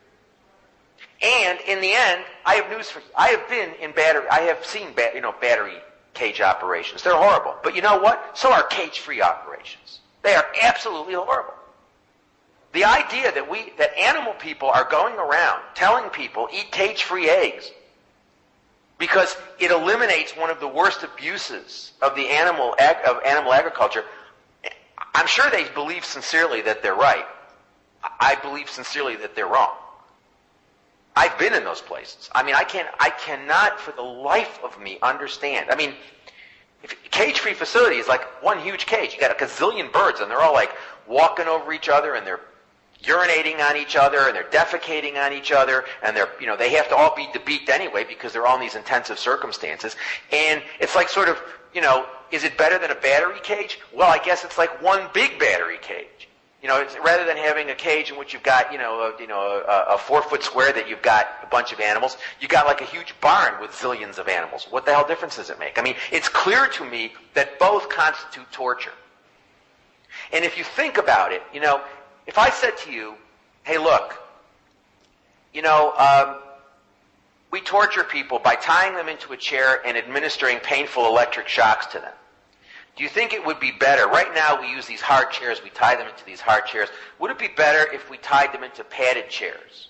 And in the end, I have news for you. I have been in battery, I have seen, ba- you know, battery cage operations. They're horrible. But you know what? So are cage-free operations. They are absolutely horrible. The idea that we, that animal people are going around telling people, eat cage-free eggs, because it eliminates one of the worst abuses of the animal ag- of animal agriculture. I'm sure they believe sincerely that they're right. I believe sincerely that they're wrong. I've been in those places. I mean, I can't. I cannot, for the life of me, understand. I mean, if, cage-free facility is like one huge cage. You got a gazillion birds, and they're all like walking over each other, and they're urinating on each other, and they're defecating on each other, and they're, you know, they have to all be debeaked anyway because they're all in these intensive circumstances. And it's like sort of, you know, is it better than a battery cage? Well, I guess it's like one big battery cage. You know, it's, rather than having a cage in which you've got, you know, a, you know, a, a four-foot square that you've got a bunch of animals, you got like a huge barn with zillions of animals. What the hell difference does it make? I mean, it's clear to me that both constitute torture. And if you think about it, you know, if I said to you, hey, look, you know, um, we torture people by tying them into a chair and administering painful electric shocks to them. Do you think it would be better? Right now we use these hard chairs. We tie them into these hard chairs. Would it be better if we tied them into padded chairs?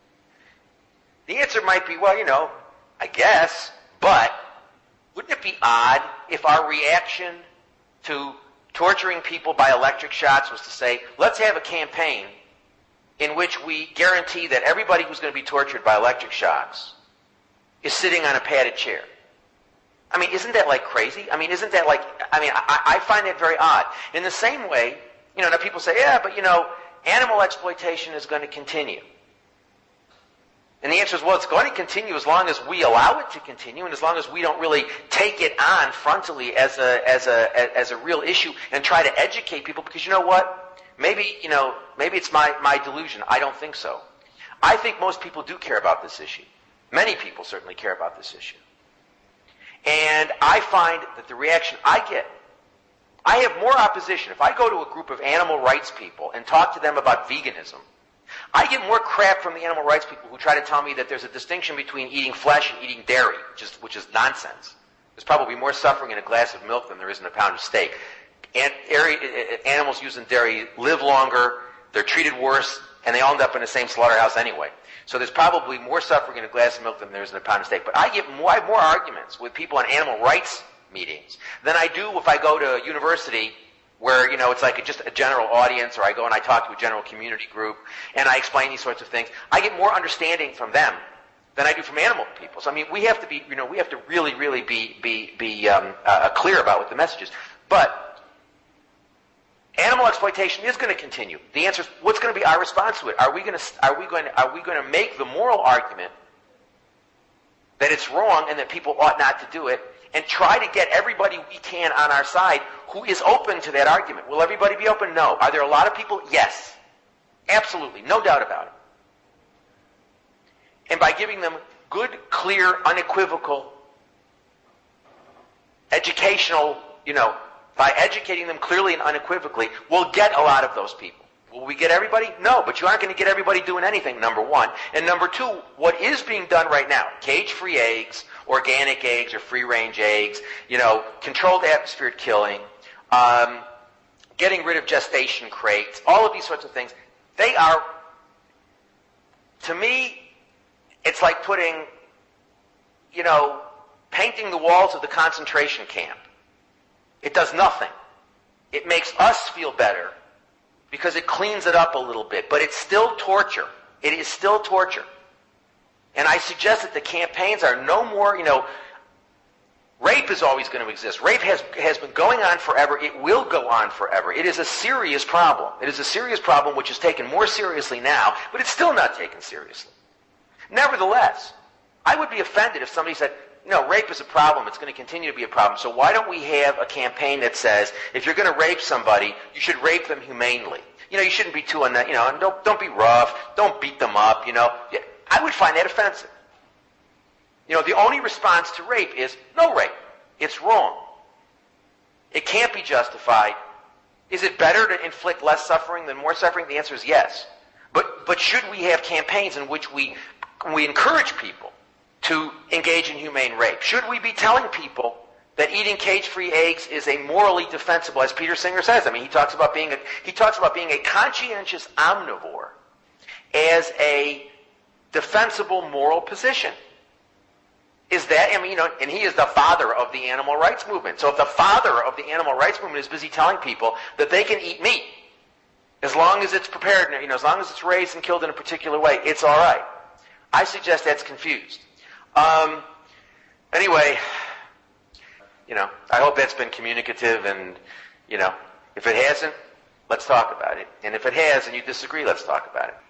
The answer might be, well, you know, I guess, but wouldn't it be odd if our reaction to torturing people by electric shocks was to say, let's have a campaign in which we guarantee that everybody who's going to be tortured by electric shocks is sitting on a padded chair? I mean, isn't that like crazy? I mean, isn't that like, I mean, I, I find that very odd. In the same way, you know, now people say, yeah, but you know, animal exploitation is going to continue. And the answer is, well, it's going to continue as long as we allow it to continue and as long as we don't really take it on frontally as a as a as a real issue and try to educate people, because you know what? Maybe, you know, maybe it's my, my delusion. I don't think so. I think most people do care about this issue. Many people certainly care about this issue. And I find that the reaction I get, I have more opposition. If I go to a group of animal rights people and talk to them about veganism, I get more crap from the animal rights people who try to tell me that there's a distinction between eating flesh and eating dairy, which is, which is nonsense. There's probably more suffering in a glass of milk than there is in a pound of steak. And animals using dairy live longer, they're treated worse, and they all end up in the same slaughterhouse anyway. So there's probably more suffering in a glass of milk than there is in a pound of steak. But I get more, I have more arguments with people on animal rights meetings than I do if I go to a university where, you know, it's like a, just a general audience, or I go and I talk to a general community group, and I explain these sorts of things, I get more understanding from them than I do from animal people. So, I mean, we have to be, you know, we have to really, really be, be, be um, uh, clear about what the message is. But animal exploitation is going to continue. The answer is, what's going to be our response to it? Are we going to, are we going to, are we going to make the moral argument that it's wrong and that people ought not to do it, and try to get everybody we can on our side who is open to that argument? Will everybody be open? No. Are there a lot of people? Yes. Absolutely. No doubt about it. And by giving them good, clear, unequivocal, educational, you know, by educating them clearly and unequivocally, we'll get a lot of those people. Will we get everybody? No, but you aren't going to get everybody doing anything, number one. And number two, what is being done right now, cage-free eggs, organic eggs or free-range eggs, you know, controlled atmospheric killing, um, getting rid of gestation crates, all of these sorts of things, they are, to me, it's like putting, you know, painting the walls of the concentration camp. It does nothing. It makes us feel better because it cleans it up a little bit, but it's still torture. It is still torture. And I suggest that the campaigns are no more, you know, rape is always going to exist. Rape has, has been going on forever. It will go on forever. It is a serious problem. It is a serious problem which is taken more seriously now, but it's still not taken seriously. Nevertheless, I would be offended if somebody said, you know, rape is a problem. It's going to continue to be a problem. So why don't we have a campaign that says, if you're going to rape somebody, you should rape them humanely. You know, you shouldn't be too, you know, and don't, don't be rough. Don't beat them up, you know. I would find that offensive. You know, the only response to rape is no rape. It's wrong. It can't be justified. Is it better to inflict less suffering than more suffering? The answer is yes. But, but should we have campaigns in which we we encourage people to engage in humane rape? Should we be telling people that eating cage-free eggs is a morally defensible, as Peter Singer says? I mean, he talks about being a, he talks about being a conscientious omnivore as a defensible moral position. Is that, I mean, you know, and he is the father of the animal rights movement. So if the father of the animal rights movement is busy telling people that they can eat meat as long as it's prepared, you know, as long as it's raised and killed in a particular way, it's all right. I suggest that's confused. Um, anyway, you know, I hope that's been communicative, and, you know, if it hasn't, let's talk about it. And if it has and you disagree, let's talk about it.